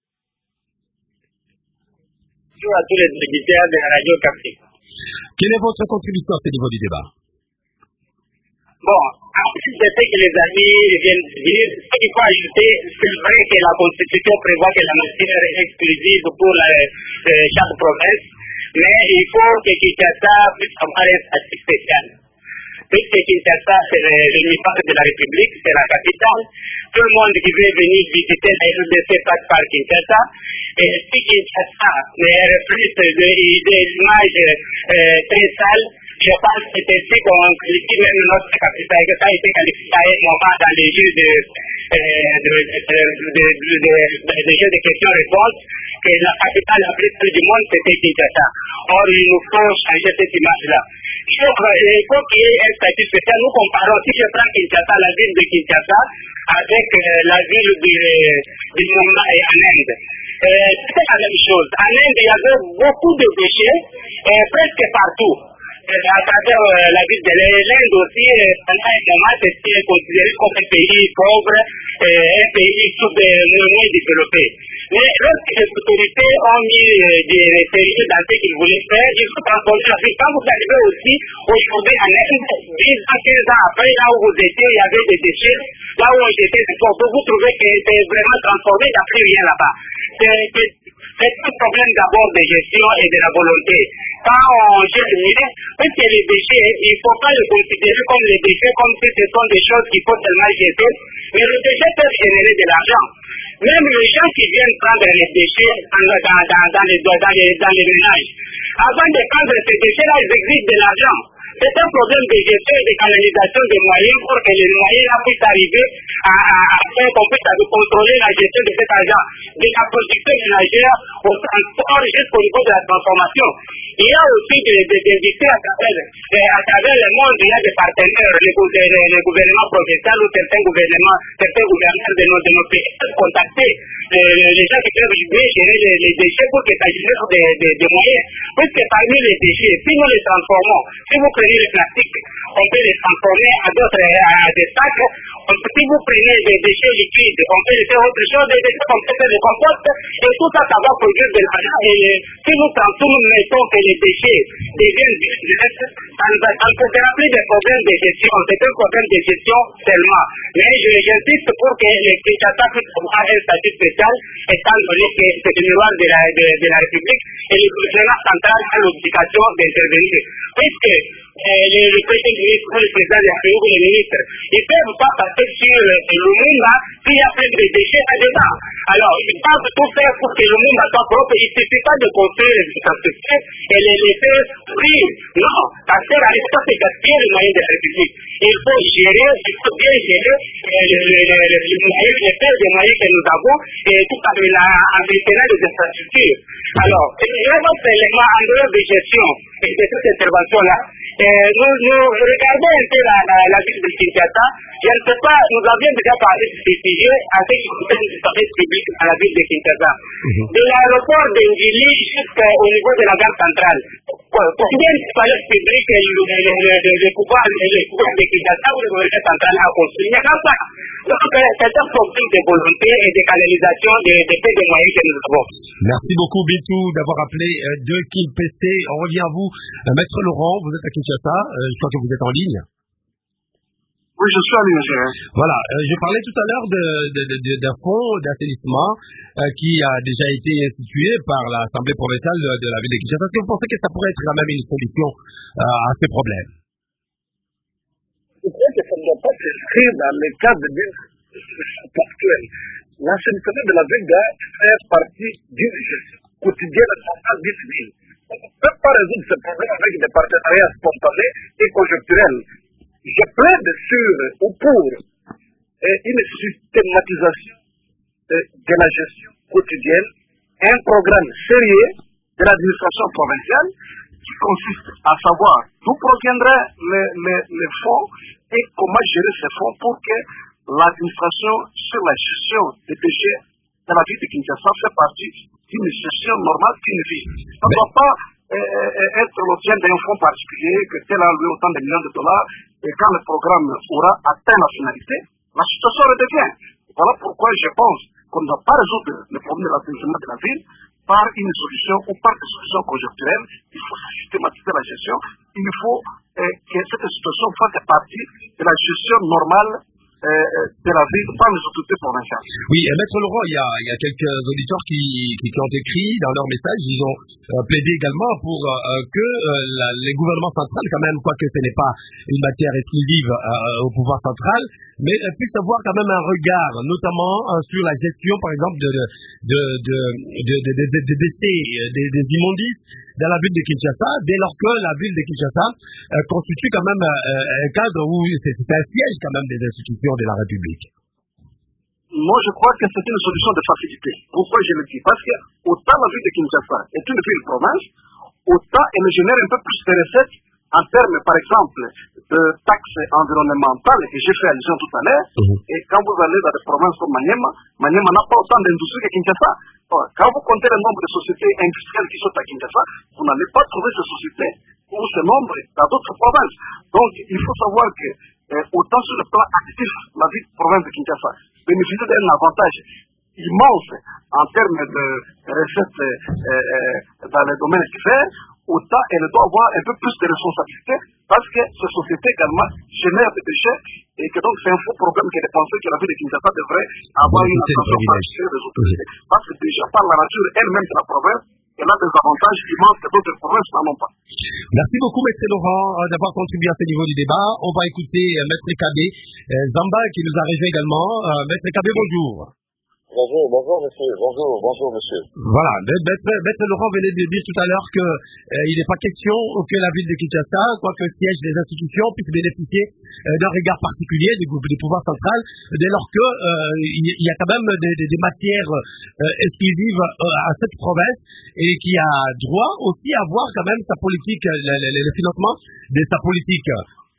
Bonjour à tous les auditeurs de la radio Capri. Quelle est votre contribution à ce niveau du débat? Bon, je sais que les amis viennent de dire, ce qu'il faut ajouter, c'est vrai que la Constitution prévoit que la matière est exclusive pour la, euh, chaque province, mais il faut que Kinshasa puisse avoir un statut spécial. Puisque Kinshasa, c'est l'uniforme de la République, c'est la capitale, tout le monde qui veut venir visiter la R D C passe par Kinshasa, et si Kinshasa reflète des images euh, très sales, je pense que c'est ainsi qu'on qualifie même notre capitale, que ça a été qualifié à un moment dans les jeux de, euh, de, de, de, de, de, de, de jeux de questions-réponses, que la capitale la plus belle du monde, c'était Kinshasa. Or, il nous faut changer cette image-là. Il faut qu'il y ait un statut spécial. Nous comparons, si je prends Kinshasa, la ville de Kinshasa, avec euh, la ville de, de Mumbai en Inde. Euh, C'était la même chose. En Inde, il y avait beaucoup de déchets, euh, presque partout. Euh, à travers euh, la ville de l'Inde aussi, euh, pendant un moment, c'était considéré comme un pays pauvre, euh, un pays sous moins développé. Mais lorsque les autorités ont mis euh, des référés dans ce qu'ils voulaient faire, ils sont transformés la ville. Quand vous arrivez aussi aujourd'hui en Inde, dix ans, quinze ans après, là où vous étiez, il y avait des déchets, là où on jetait des photos, vous trouvez que c'est vraiment transformé, il n'y a plus rien là-bas. C'est un problème d'abord de gestion et de la volonté. Quand on jette parce que les déchets, il ne faut pas les considérer comme les déchets, comme si ce sont des choses qu'il faut tellement jeter. Mais les déchets peuvent générer de l'argent. Même les gens qui viennent prendre les déchets dans, dans, dans, dans, les, dans, les, dans les ménages, avant de prendre ces déchets-là, ils exigent de l'argent. C'est un problème de gestion et de canalisation des moyens pour que les moyens puissent arriver à, à, à faire qu'on puisse contrôler la gestion de cet argent, de la production ménagère au transport jusqu'au niveau de la transformation. Il y a aussi des, des, des invités à travers, à travers le monde, il y a des partenaires, les, les, les gouvernements provinciaux ou certains gouvernements, certains gouverneurs de nos, de nos pays peuvent contacter les, les gens qui peuvent bien gérer les, les déchets pour que ça génère des, des, des moyens. Puisque parmi les déchets, si nous les transformons, si vous prenez le plastique, on peut les transformer à d'autres, à des sacs. Si vous prenez des déchets liquides, on peut les faire autre chose, des déchets qu'on peut faire des compost, et tout ça, ça va produire de l'argent. Et si nous mettons que les déchets deviennent du business, ça ne posera plus de problèmes de gestion. C'est un problème de gestion seulement. Mais j'insiste pour que les Kinshasa puissent avoir un statut spécial, étant donné que c'est le miroir de la, de, de la République, et le gouvernement central a l'obligation d'intervenir. Puisque euh, le, le président du ministre, le président de la République ou le ministre, ils ne peuvent pas passer sur le Lumumba s'il y a plus de déchets là-dedans. Alors, ils doivent tout faire pour que le Lumumba soit propre. Il ne suffit pas de construire les infrastructures et les laisser frire. Non, ça sert à rien, ça c'est gaspiller les moyens de la République. Il faut gérer, il faut bien gérer euh, le, le, le, le, le moyen, les faits des moyens que nous avons et tout en entretenant les infrastructures. Alors, un autre élément en dehors de gestion et de cette intervention-là, Euh, nous, nous regardons un peu la, la, la ville de Kinshasa. Je ne sais pas, nous avions déjà parlé de ce sujet à ce qui concerne le service public à la ville de Kinshasa. Mm-hmm. De l'aéroport d'Indili jusqu'au niveau de la gare centrale. Combien de services publics le pouvoir de Kinshasa ou le gouvernement central a construit? Il n'y a pas ça. Donc, c'est un problème de volonté et de canalisation des de, de, de moyens que nous avons. Merci beaucoup, Bintou, d'avoir appelé euh, de Kimpese. On revient à vous, euh, Maître Laurent. Vous êtes à Kinshasa. Euh, je crois que vous êtes en ligne. Oui, je suis en ligne. Voilà. Euh, je parlais tout à l'heure de, de, de, de, d'un fonds d'assainissement euh, qui a déjà été institué par l'Assemblée provinciale de, de la ville de Kinshasa. Est-ce que vous pensez que ça pourrait être quand même une solution euh, à ces problèmes? Je crois que ça ne doit pas s'inscrire dans les cadres d'une solution ponctuelle. L'assainissement de la ville doit faire partie d'une gestion quotidienne centrale d'une ville. On ne peut pas résoudre ce problème avec des partenariats spontanés et conjoncturels. Je plaide sur ou pour une systématisation de la gestion quotidienne, un programme sérieux de l'administration provinciale qui consiste à savoir d'où proviendraient les, les, les fonds et comment gérer ces fonds pour que l'administration sur la gestion des déchets de la ville de Kinshasa fait partie d'une gestion normale d'une ville. Ça ne doit pas euh, être l'objet d'un fonds particulier que tel a loué autant de millions de dollars et quand le programme aura atteint la finalité, la situation redevient. Voilà pourquoi je pense qu'on ne doit pas résoudre le problème de l'assainissement de la ville par une solution ou par des solutions conjoncturelles. Il faut systématiser la gestion. Il faut euh, que cette situation fasse partie de la gestion normale Euh, de la ville par les autorités provinciales. Oui, euh, Maître Laurent, il y, a, il y a quelques auditeurs qui, qui, qui ont écrit dans leur message, ils ont euh, plaidé également pour euh, que euh, la, les gouvernements centraux, quand même, quoique ce n'est pas une matière exclusive euh, au pouvoir central, mais euh, puissent avoir quand même un regard, notamment euh, sur la gestion, par exemple, de, de, de, de, de, de, de, de, de déchets, des, des immondices dans la ville de Kinshasa, dès lors que la ville de Kinshasa euh, constitue quand même euh, un cadre où c'est, c'est un siège quand même des institutions de la République. Moi, je crois que c'est une solution de facilité. Pourquoi je le dis? Parce que autant la ville de Kinshasa est une ville-province, autant elle génère un peu plus de recettes en termes, par exemple, de taxes environnementales que j'ai fait allusion tout à l'heure. Mm-hmm. Et quand vous allez dans des provinces comme Maniema, Maniema n'a pas autant d'industrie que Kinshasa. Quand vous comptez le nombre de sociétés industrielles qui sont à Kinshasa, vous n'allez pas trouver ces sociétés ou ce nombre dans d'autres provinces. Donc, il faut savoir que, euh, autant sur le plan actif, la ville province de Kinshasa bénéficie d'un avantage immense en termes de recettes euh, dans les domaines divers, autant elle doit avoir un peu plus de responsabilités parce que ces sociétés également génèrent des déchets et que donc c'est un faux problème que de penser que la ville de Kinshasa devrait avoir une attention particulière des autorités. Parce que déjà par la nature elle-même de la province, elle a des avantages immenses que d'autres provinces n'en ont pas. Merci beaucoup, Maître Laurent, d'avoir contribué à ce niveau du débat. On va écouter euh, Maître Kabé, euh, Zamba qui nous arrive également. Euh, Maître Kabé, bonjour. Bonjour, bonjour monsieur, bonjour, bonjour monsieur. Voilà, Maître, Maître Laurent venait de dire tout à l'heure que euh, il n'est pas question que la ville de Kinshasa, quoique siège des institutions, puisse bénéficier euh, d'un regard particulier du, du pouvoir central, dès lors que euh, il y a quand même des, des, des matières euh, exclusives euh, à cette province et qui a droit aussi à voir quand même sa politique, le, le, le financement de sa politique.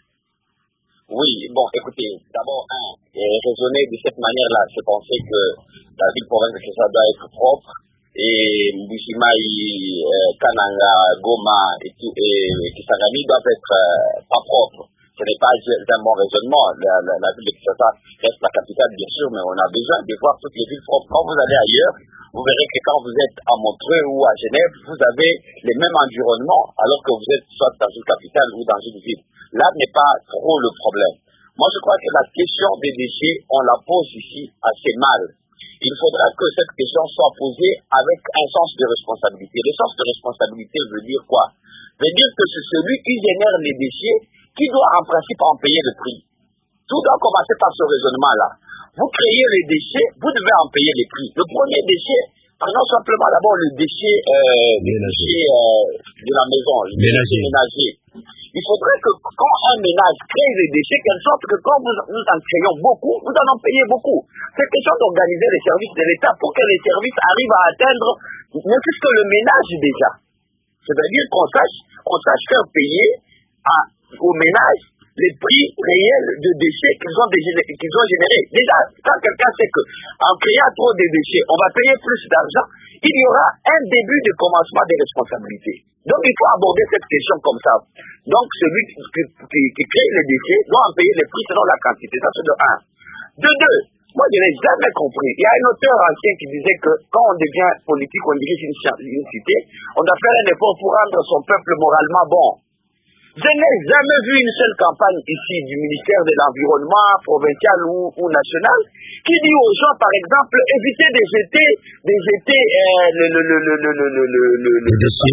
Oui, bon, écoutez, d'abord, un, raisonner de cette manière-là, c'est penser que la ville-province de Kinshasa doit être propre, et Mbujimaï, euh, Kananga, Goma et, tout, et Kisangani doivent être euh, pas propres. Ce n'est pas un bon raisonnement. La, la, la ville de Kinshasa reste la capitale, bien sûr, mais on a besoin de voir toutes les villes propres. Quand vous allez ailleurs, vous verrez que quand vous êtes à Montreux ou à Genève, vous avez les mêmes environnements, alors que vous êtes soit dans une capitale ou dans une ville. Là n'est pas trop le problème. Moi, je crois que la question des déchets, on la pose ici assez mal. Il faudra que cette question soit posée avec un sens de responsabilité. Le sens de responsabilité veut dire quoi? Veut dire que c'est celui qui génère les déchets qui doit en principe en payer le prix. Tout doit commencer par ce raisonnement-là. Vous créez les déchets, vous devez en payer les prix. Le premier déchet, prenons simplement d'abord le déchet, euh, le déchet euh, de la maison, le déchet ménager. Il faudrait que quand un ménage crée des déchets, qu'elle sorte que quand vous, nous en créons beaucoup, vous en en payez beaucoup. C'est question d'organiser les services de l'État pour que les services arrivent à atteindre ne fût-ce que le ménage déjà. C'est-à-dire qu'on sache, qu'on sache faire payer à, aux ménages les prix réels de déchets qu'ils ont, qu'ils ont générés. Déjà, quand quelqu'un sait qu'en créant trop de déchets, on va payer plus d'argent, il y aura un début de commencement des responsabilités. Donc, il faut aborder cette question comme ça. Donc, celui qui, qui, qui crée les déchets doit en payer les prix selon la quantité. Ça, c'est de un. De deux, moi, je n'ai jamais compris. Il y a un auteur ancien qui disait que quand on devient politique, on dirige une, une cité, on doit faire un effort pour rendre son peuple moralement bon. Je n'ai jamais vu une seule campagne ici du ministère de l'Environnement, provincial ou, ou national, qui dit aux gens, par exemple, évitez de jeter, de jeter euh, le, le, le, le, le, le, le, le, le, le,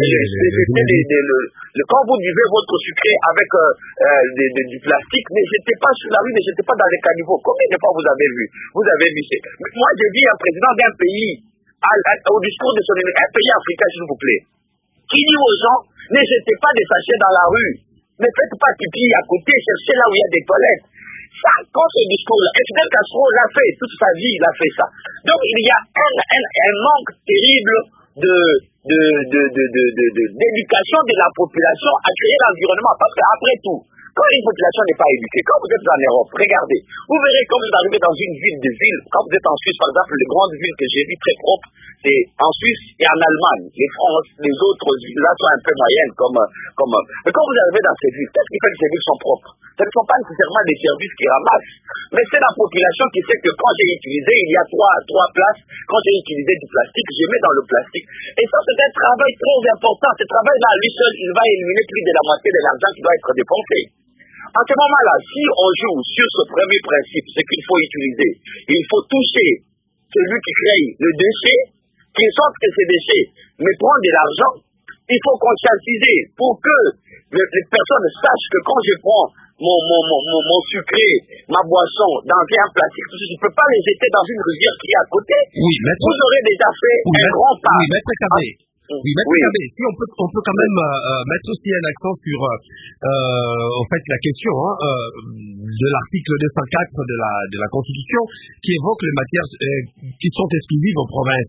le, quand vous buvez votre sucré avec euh, euh, de, de, du plastique, ne jetez pas sur la rue, ne jetez pas dans les caniveaux. Combien de fois vous avez vu? Vous avez vu ça. Moi, j'ai vu un président d'un pays, à, à, au discours de son un pays africain, s'il vous plaît, qui dit aux gens, ne jetez pas des sachets dans la rue. Ne faites pas pipi à côté, cherchez là où il y a des toilettes. Ça, quand ce discours-là, Fidel Castro l'a fait, toute sa vie, il a fait ça. Donc, il y a un, un, un manque terrible de, de, de, de, de, de, de, d'éducation de la population à créer l'environnement. Parce qu'après tout, quand une population n'est pas éduquée, quand vous êtes en Europe, regardez, vous verrez quand vous arrivez dans une ville de ville, quand vous êtes en Suisse, par exemple, les grandes villes que j'ai vues très propres, c'est en Suisse et en Allemagne. Les France, les autres villes là sont un peu moyennes, comme, comme, mais quand vous arrivez dans ces villes, qu'est-ce qui fait que ces villes sont propres? Ce ne sont pas nécessairement des services qui ramassent, mais c'est la population qui sait que quand j'ai utilisé, il y a trois, trois places, quand j'ai utilisé du plastique, je mets dans le plastique. Et ça, c'est un travail très important. Ce travail-là, lui seul, il va éliminer plus de la moitié de l'argent qui doit être dépensé. À ce moment-là, si on joue sur ce premier principe, c'est qu'il faut utiliser, il faut toucher celui qui crée le déchet, qui sorte de ces déchets, mais prendre de l'argent, il faut conscientiser pour que les personnes sachent que quand je prends mon, mon, mon, mon, mon sucré, ma boisson dans un plastique, je ne peux pas les jeter dans une rivière qui est à côté. Oui, maître, vous aurez déjà fait oui, un maître, grand pas. Oui, maître Kabé. Oui, maître oui. Kabé, si on peut, on peut quand même euh, mettre aussi un accent sur, euh, en fait, la question hein, euh, de l'article deux cent quatre de la, de la Constitution qui évoque les matières euh, qui sont exclusives aux provinces.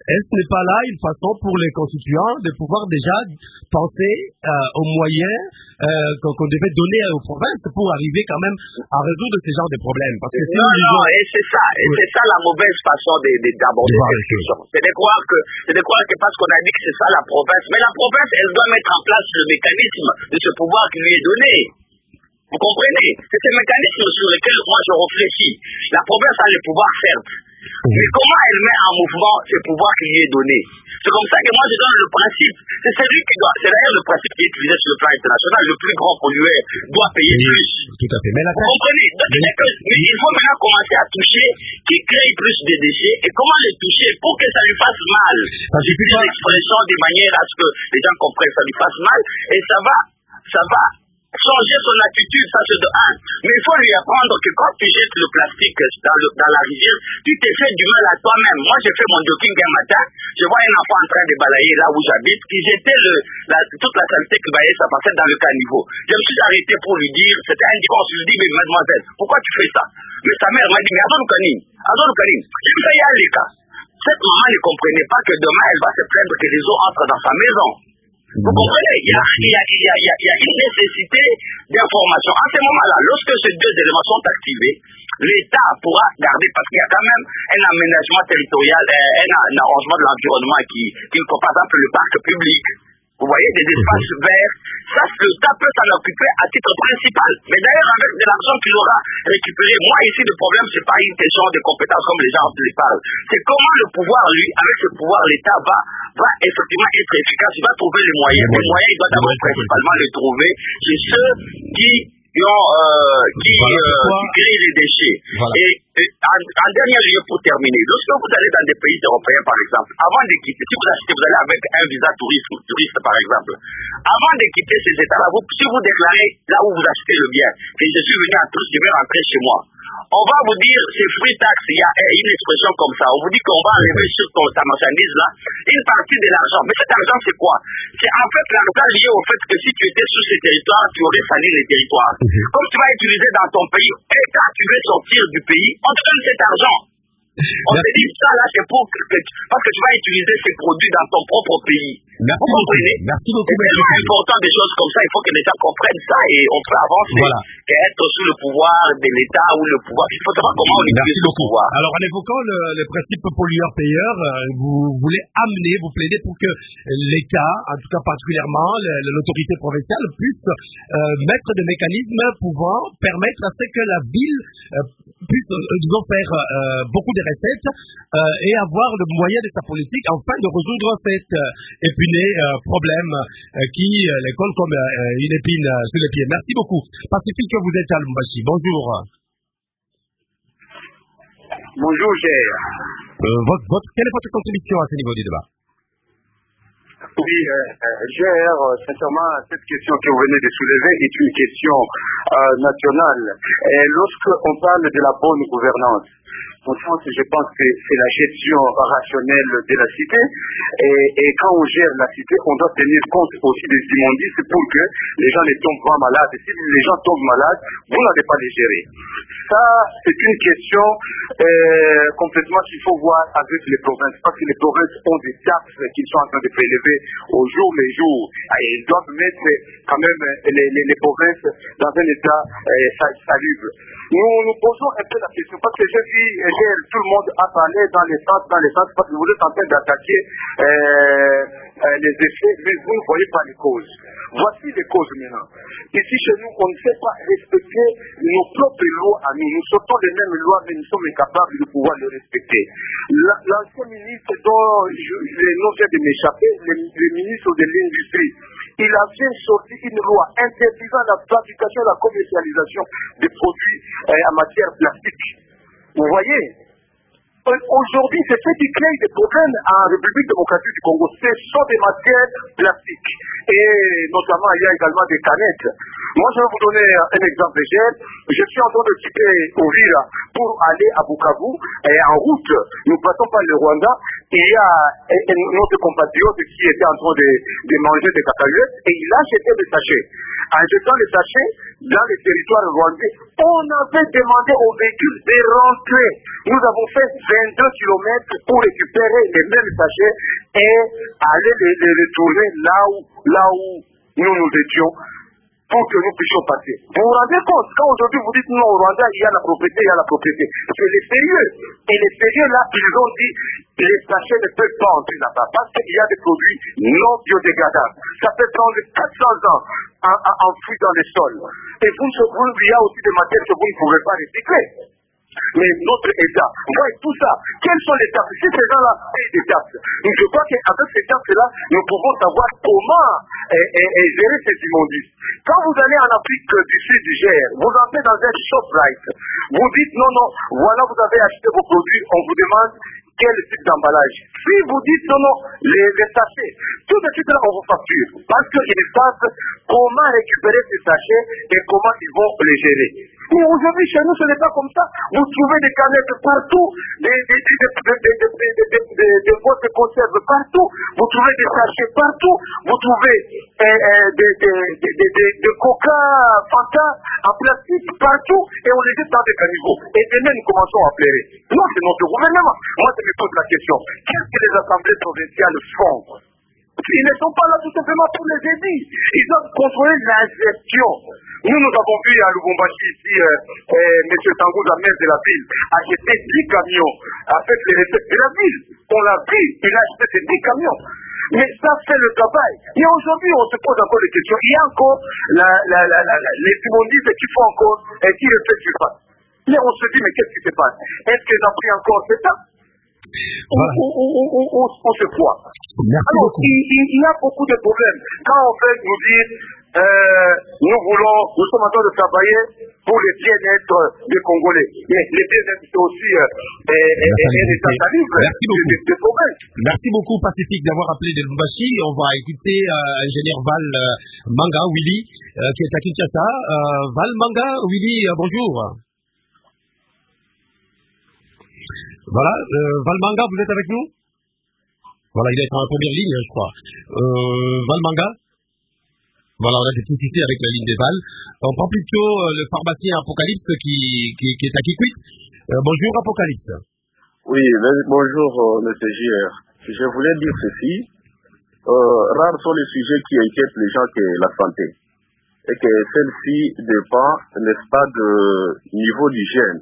est-ce n'est pas là une façon pour les constituants de pouvoir déjà penser euh, aux moyens euh, qu'on, qu'on devait donner aux provinces pour arriver quand même à résoudre ce genre de problèmes? Parce que si non, nous non, disons... et c'est ça, et oui. c'est ça la mauvaise façon de, de, d'aborder cette question. C'est de croire que, c'est de croire que parce qu'on a dit que c'est ça la province, mais la province, elle doit mettre en place le mécanisme de ce pouvoir qui lui est donné. Vous comprenez? C'est ce mécanisme sur lequel moi je réfléchis. La province a le pouvoir, certes, mais comment elle met en mouvement ce pouvoir qui lui est donné? C'est comme ça que moi je donne le principe. C'est celui qui doit, c'est d'ailleurs le principe qui est utilisé sur le plan international. Le plus grand pollueur doit payer oui, plus. Tout à fait. Mais la Vous comprenez? Donc, mais... Que, mais il faut maintenant commencer à toucher qui crée plus de déchets et comment les toucher pour que ça lui fasse mal. Ça suffit pas. L'expression de manière à ce que les gens comprennent ça lui fasse mal et ça va, ça va changer son attitude, ça c'est de un. Mais il faut lui apprendre que quand tu jettes le plastique dans, le, dans la rivière, tu te fais du mal à toi-même. Moi j'ai fait mon jogging un matin, je vois un enfant en train de balayer là où j'habite, qui jetait le, la, toute la saleté qu'il balayait, ça passait dans le caniveau. Je me suis arrêté pour lui dire, c'était un dimanche, je lui dis, mais mademoiselle, pourquoi tu fais ça? Mais sa mère m'a dit, mais Adon Kanim, Adon Kanim, je me fais y aller cas. Cette maman ne comprenait pas que demain elle va se plaindre que les eaux entrent dans sa maison. Vous comprenez? Il y a, il y a, il y a, il y a, il y a une nécessité d'information. À ce moment-là, lorsque ces deux éléments sont activés, l'État pourra garder, parce qu'il y a quand même un aménagement territorial, un, un arrangement de l'environnement qui, qui par exemple, le parc public. Vous voyez, des espaces verts. Ça, l'État peut s'en occuper à titre principal. Mais d'ailleurs, avec de l'argent qu'il aura récupéré, moi ici, le problème, c'est pas une question de compétences comme les gens les parlent. C'est comment le pouvoir, lui, avec ce pouvoir, l'État va, va effectivement être efficace. Il va trouver les moyens. Les moyens, il doit d'abord principalement les trouver chez ceux qui qui ont, euh, qui, voilà, euh, qui créent les déchets. Voilà. Et, et en, en dernier lieu, pour terminer, lorsque vous allez dans des pays européens, par exemple, avant de quitter, si vous achetez, vous allez avec un visa tourisme, touriste, par exemple, avant de quitter ces états-là, vous, si vous déclarez là où vous achetez le bien, que je suis venu en touriste, je vais rentrer chez moi, on va vous dire, c'est free tax, il y a une expression comme ça, on vous dit qu'on va enlever sur ton, ta marchandise là, une partie de l'argent. Mais cet argent, c'est quoi? C'est en fait l'argent lié au fait que si tu étais sur ces territoires, tu aurais sali les territoires. Mm-hmm. Comme tu vas utiliser dans ton pays, et quand tu veux sortir du pays, on te donne cet argent. On te dit ça là, c'est pour que, parce que tu vas utiliser ces produits dans ton propre pays. Merci Vous comprenez? Merci beaucoup. C'est tellement important des choses comme ça, il faut que les gens comprennent ça et on peut avancer. Voilà. Qu'être sous le pouvoir de l'État ou le pouvoir, il faut savoir comment on utilise le pouvoir. Alors en évoquant le, le principe pollueur-payeur, vous voulez amener, vous plaidez pour que l'État, en tout cas particulièrement l'autorité provinciale, puisse euh, mettre des mécanismes pouvant permettre à ce que la ville euh, puisse, euh, disons, faire euh, beaucoup de recettes euh, et avoir le moyen de sa politique afin de résoudre cet euh, épiné euh, problème euh, qui euh, les colle comme euh, une épine euh, sur les pieds. Merci beaucoup. Pacifique, vous êtes à Lubumbashi. Bonjour. Bonjour, cher. Euh, votre, votre, quelle est votre contribution à ce niveau du débat? Oui, euh, cher, sincèrement, cette question que vous venez de soulever est une question euh, nationale. Et lorsqu'on parle de la bonne gouvernance, au sens, je pense que c'est la gestion rationnelle de la cité. Et, et quand on gère la cité, on doit tenir compte aussi des immondices pour que les gens ne tombent pas malades. Et si les gens tombent malades, vous n'allez pas les gérer. Ça, c'est une question euh, complètement qu'il faut voir avec les provinces. Parce que les provinces ont des taxes qu'ils sont en train de prélever au jour le jour. Et ils doivent mettre quand même les, les, les provinces dans un état euh, salubre. Nous nous posons un peu la question parce que je vis tout le monde a parlé dans les sens, dans les sens, parce que vous êtes en train d'attaquer euh, euh, les effets, mais vous ne voyez pas les causes. Voici les causes maintenant. Ici chez nous, on ne sait pas respecter nos propres lois à nous. Nous sortons les mêmes lois, mais nous sommes incapables de pouvoir les respecter. L'ancien ministre dont je, le nom vient de m'échapper, le, le ministre de l'Industrie, il a bien sorti une loi interdisant la fabrication et la commercialisation des produits euh, en matière plastique. Vous voyez, aujourd'hui, c'est ce qui crée des problèmes en République démocratique du Congo. Ce sont des matières plastiques. Et notamment, il y a également des canettes. Moi, je vais vous donner un exemple. Je suis en train de quitter Ouvira pour aller à Bukavu. Et en route, nous passons par le Rwanda. Il y a notre compatriote qui était en train de, de manger des cacahuètes et il a jeté des sachets. En jetant les sachets, dans les territoires rwandais, on avait demandé aux véhicules de rentrer. Nous avons fait vingt-deux kilomètres pour récupérer les mêmes sachets et aller les, les retourner là où, là où nous nous étions, pour que nous puissions passer. Vous vous rendez compte, quand aujourd'hui vous dites non au Rwanda, il y a la propriété, il y a la propriété. C'est les sérieux. Et les sérieux là, ils ont dit, les sachets ne peuvent pas entrer là-bas, parce qu'il y a des produits non biodégradables. Ça peut prendre quatre cents ans enfouis dans les sols. Et vous, vous, il y a aussi des matières que vous ne pouvez pas recycler. Mais notre État, voyez tout ça, quelles sont les taxes? Si ces gens-là payent des taxes, je crois qu'avec ces taxes-là, nous pouvons savoir comment et, et, et gérer ces immondices. Quand vous allez en Afrique du Sud du G R, vous entrez dans un ShopRite, vous dites non, non, voilà, vous avez acheté vos produits, on vous demande quel type d'emballage. Si vous dites non, non, les, les sachets, tout de suite là on vous facture, parce qu'ils savent comment récupérer ces sachets et comment ils vont les gérer. Mais aujourd'hui, chez nous, ce n'est pas comme ça. Vous trouvez des canettes partout, des, des, des, des, des, des, des, des, des, des boîtes de conserve partout, vous trouvez des sachets partout, vous trouvez euh, euh, des, des, des, des, des, des coca, fanta en plastique partout, et on les jette dans des caniveaux. Et demain, nous commençons à pleurer. Non, c'est notre gouvernement. Moi, je me pose la question. Qu'est-ce que les assemblées provinciales font? Ils ne sont pas là tout simplement pour les aider. Ils doivent contrôler la gestion. Nous, nous avons vu à Lubumbashi ici, euh, euh, M. Tangouza, maire de la ville, acheter dix camions avec les recettes de la ville. On l'a vu, il a acheté ces dix camions. Mais ça fait le travail. Et aujourd'hui, on se pose encore des questions. Il y a encore la, la, la, la, la, les immondices qui font encore et qui reflètent sur face. Mais on se dit, mais qu'est-ce qui se passe? Est-ce qu'ils ont pris encore ce temps? Voilà. On, on, on, on, on, on se croit. Merci Alors, beaucoup. Il, il, il y a beaucoup de problèmes. Quand on fait nous dire, euh, nous voulons, nous sommes en train de travailler pour le bien-être des Congolais. Mais le bien-être, c'est aussi euh, un état libre des, des problèmes. Merci beaucoup, Pacifique, d'avoir appelé de Lubumbashi. On va écouter euh, ingénieur Val euh, Manga, Willy, euh, qui est à Kinshasa. Euh, Val Manga, Willy, euh, bonjour. Voilà, euh, Val Manga, vous êtes avec nous? Voilà, il est en première ligne, je crois. Euh, Val Manga? Voilà, on a des petits soucis avec la ligne des Val. On prend plutôt euh, le pharmacien Apocalypse qui, qui, qui est à Kikwit. Euh, bonjour Apocalypse. Oui, bonjour euh, M. J R. Je voulais dire ceci. Euh, rares sont les sujets qui inquiètent les gens que la santé. Et que celle-ci dépend, n'est-ce pas, du niveau d'hygiène.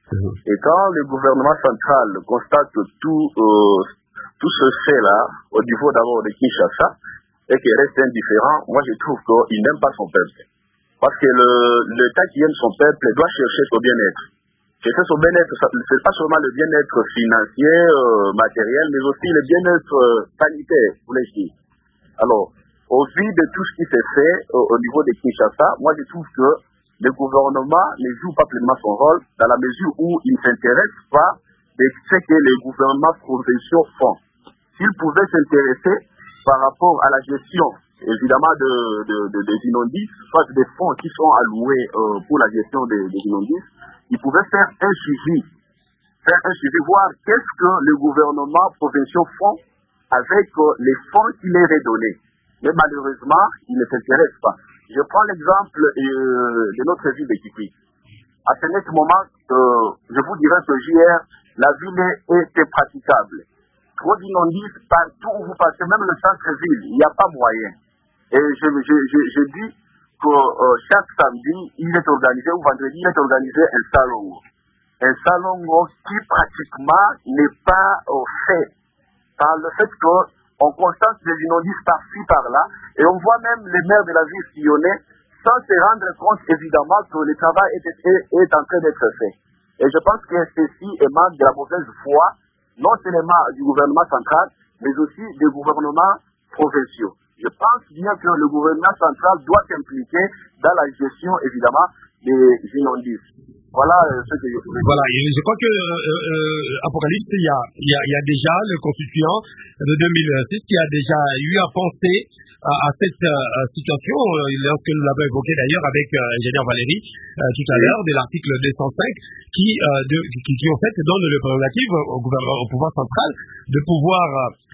Et quand le gouvernement central constate tout, euh, tout ce fait-là, au niveau d'abord de Kinshasa, et qu'il reste indifférent, moi je trouve qu'il n'aime pas son peuple. Parce que le, l'État qui aime son peuple doit chercher son bien-être. Chercher son bien-être, c'est pas seulement le bien-être financier, euh, matériel, mais aussi le bien-être euh, sanitaire, pour les filles. Alors, au vu de tout ce qui s'est fait euh, au niveau de Kinshasa, moi je trouve que le gouvernement ne joue pas pleinement son rôle dans la mesure où il ne s'intéresse pas de ce que les gouvernements provinciaux font. S'ils pouvaient s'intéresser par rapport à la gestion, évidemment, de, de, de, des immondices, soit des fonds qui sont alloués euh, pour la gestion des, des immondices, ils pouvaient faire un suivi, faire un suivi, voir qu'est-ce que les gouvernements provinciaux font avec euh, les fonds qui leur est donnés. Mais malheureusement, ils ne s'intéressent pas. Je prends l'exemple euh, de notre ville de Kikwit. À ce net moment, euh, je vous dirais que hier, la ville était praticable. Trop d'immondices partout où vous passez, même le centre-ville, il n'y a pas moyen. Et je, je, je, je dis que euh, chaque samedi, il est organisé, ou vendredi, il est organisé un salon. Un salon qui pratiquement n'est pas euh, fait par le fait que on constate des immondices par-ci, par-là, et on voit même les maires de la ville sillonner sans se rendre compte, évidemment, que le travail est, est, est en train d'être fait. Et je pense que ceci émane de la mauvaise foi, non seulement du gouvernement central, mais aussi des gouvernements provinciaux. Je pense bien que le gouvernement central doit s'impliquer dans la gestion, évidemment, des immondices. Voilà euh, ce que je voulais dire. Voilà, et je crois que euh, euh, Apocalypse, il y, a, il, y a, il y a déjà le constituant de deux mille six qui a déjà eu à penser à, à cette euh, situation, euh, lorsque nous l'avons évoqué d'ailleurs avec euh, l'ingénieur Valérie euh, tout à oui. l'heure, de l'article deux cent cinq, qui, euh, de, qui, qui en fait donne le prérogative au gouvernement, au pouvoir central de pouvoir euh,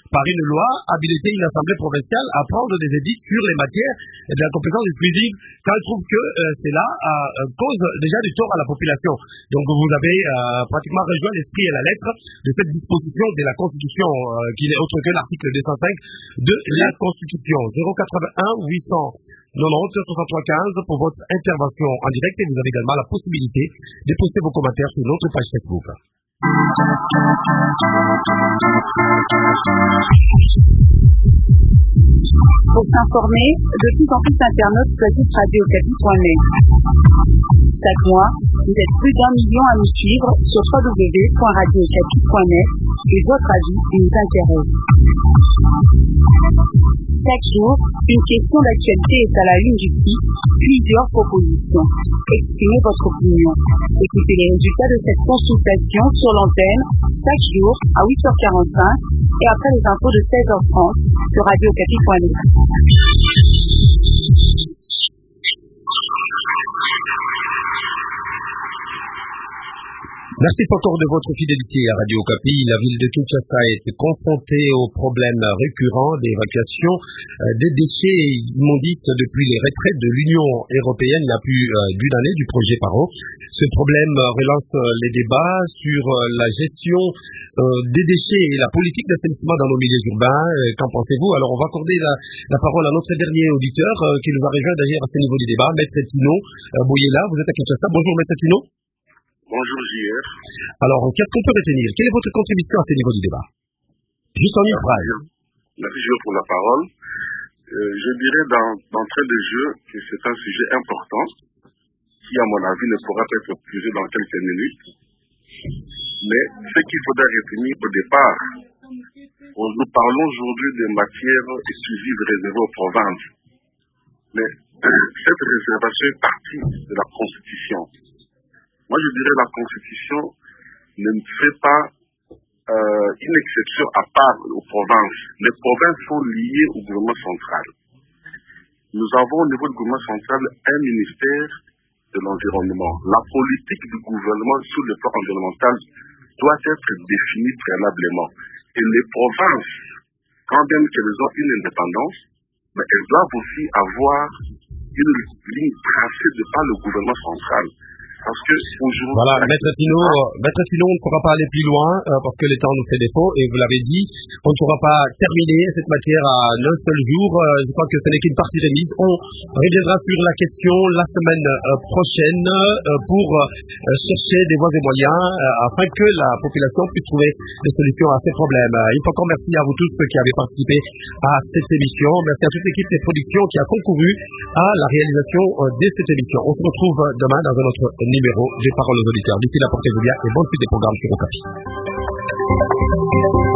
par une loi, habiliter une assemblée provinciale à prendre des édits sur les matières de la compétence exclusive quand elle trouve que euh, cela euh, cause déjà du tort à la population. Donc vous avez euh, pratiquement rejoint l'esprit et la lettre de cette disposition de la Constitution euh, qui n'est autre que l'article deux cent cinq de la Constitution. zéro quatre-vingt-un huit cent quatre-vingt-dix soixante-trois quinze pour votre intervention en direct, et vous avez également la possibilité de poster vos commentaires sur notre page Facebook. Pour s'informer, de plus en plus d'internautes choisissent radio okapi point net. Chaque mois, vous êtes plus d'un million à nous suivre sur w w w point radio okapi point net et votre avis nous intéresse. Chaque jour, une question d'actualité est à la une du site, plusieurs propositions. Exprimez votre opinion. Écoutez les résultats de cette consultation sur l'antenne chaque jour à huit heures quarante-cinq et après les infos de seize heures trente sur radio okapi point net. Merci encore de votre fidélité à Radio Okapi. La ville de Kinshasa est confrontée aux problèmes récurrents d'évacuation des déchets et immondices depuis les retraites de l'Union européenne il y a plus d'une année du projet Paro. Ce problème relance les débats sur la gestion des déchets et la politique d'assainissement dans nos milieux urbains. Qu'en pensez-vous? Alors on va accorder la, la parole à notre dernier auditeur qui nous a rejoint d'ailleurs à ce niveau du débat, Maître Tino Bouyela. Vous êtes à Kinshasa. Bonjour Maître Tino. Bonjour J R. Alors, qu'est-ce qu'on peut retenir? Quelle est votre contribution à ce niveau du débat? Juste en une phrase. Merci J R pour la parole. Euh, je dirais d'entrée de jeu que c'est un sujet important qui, à mon avis, ne pourra pas être posé dans quelques minutes. Mais ce qu'il faudra retenir au départ, nous parlons aujourd'hui des matières exclusives réservées aux provinces. Mais cette réservation est partie de la Constitution. Moi, je dirais que la Constitution ne fait pas euh, une exception à part aux provinces. Les provinces sont liées au gouvernement central. Nous avons au niveau du gouvernement central un ministère de l'environnement. La politique du gouvernement sur le plan environnemental doit être définie préalablement. Et les provinces, quand bien qu'elles ont une indépendance, mais elles doivent aussi avoir une ligne tracée de par le gouvernement central. Parce que aujourd'hui... Voilà, Maître Tino, Maître Tino, on ne pourra pas aller plus loin euh, parce que le temps nous fait défaut et vous l'avez dit, on ne pourra pas terminer cette matière à un seul jour. Euh, je crois que ce n'est qu'une partie remise. On reviendra sur la question la semaine euh, prochaine euh, pour euh, chercher des voies et moyens euh, afin que la population puisse trouver des solutions à ces problèmes. Euh, une fois encore, merci à vous tous ceux qui avez participé à cette émission. Merci à toute l'équipe des productions qui a concouru à la réalisation euh, de cette émission. On se retrouve demain dans un autre numéro des paroles aux auditeurs. D'ici là, portez-vous bien et bonne suite des programmes sur Okapi.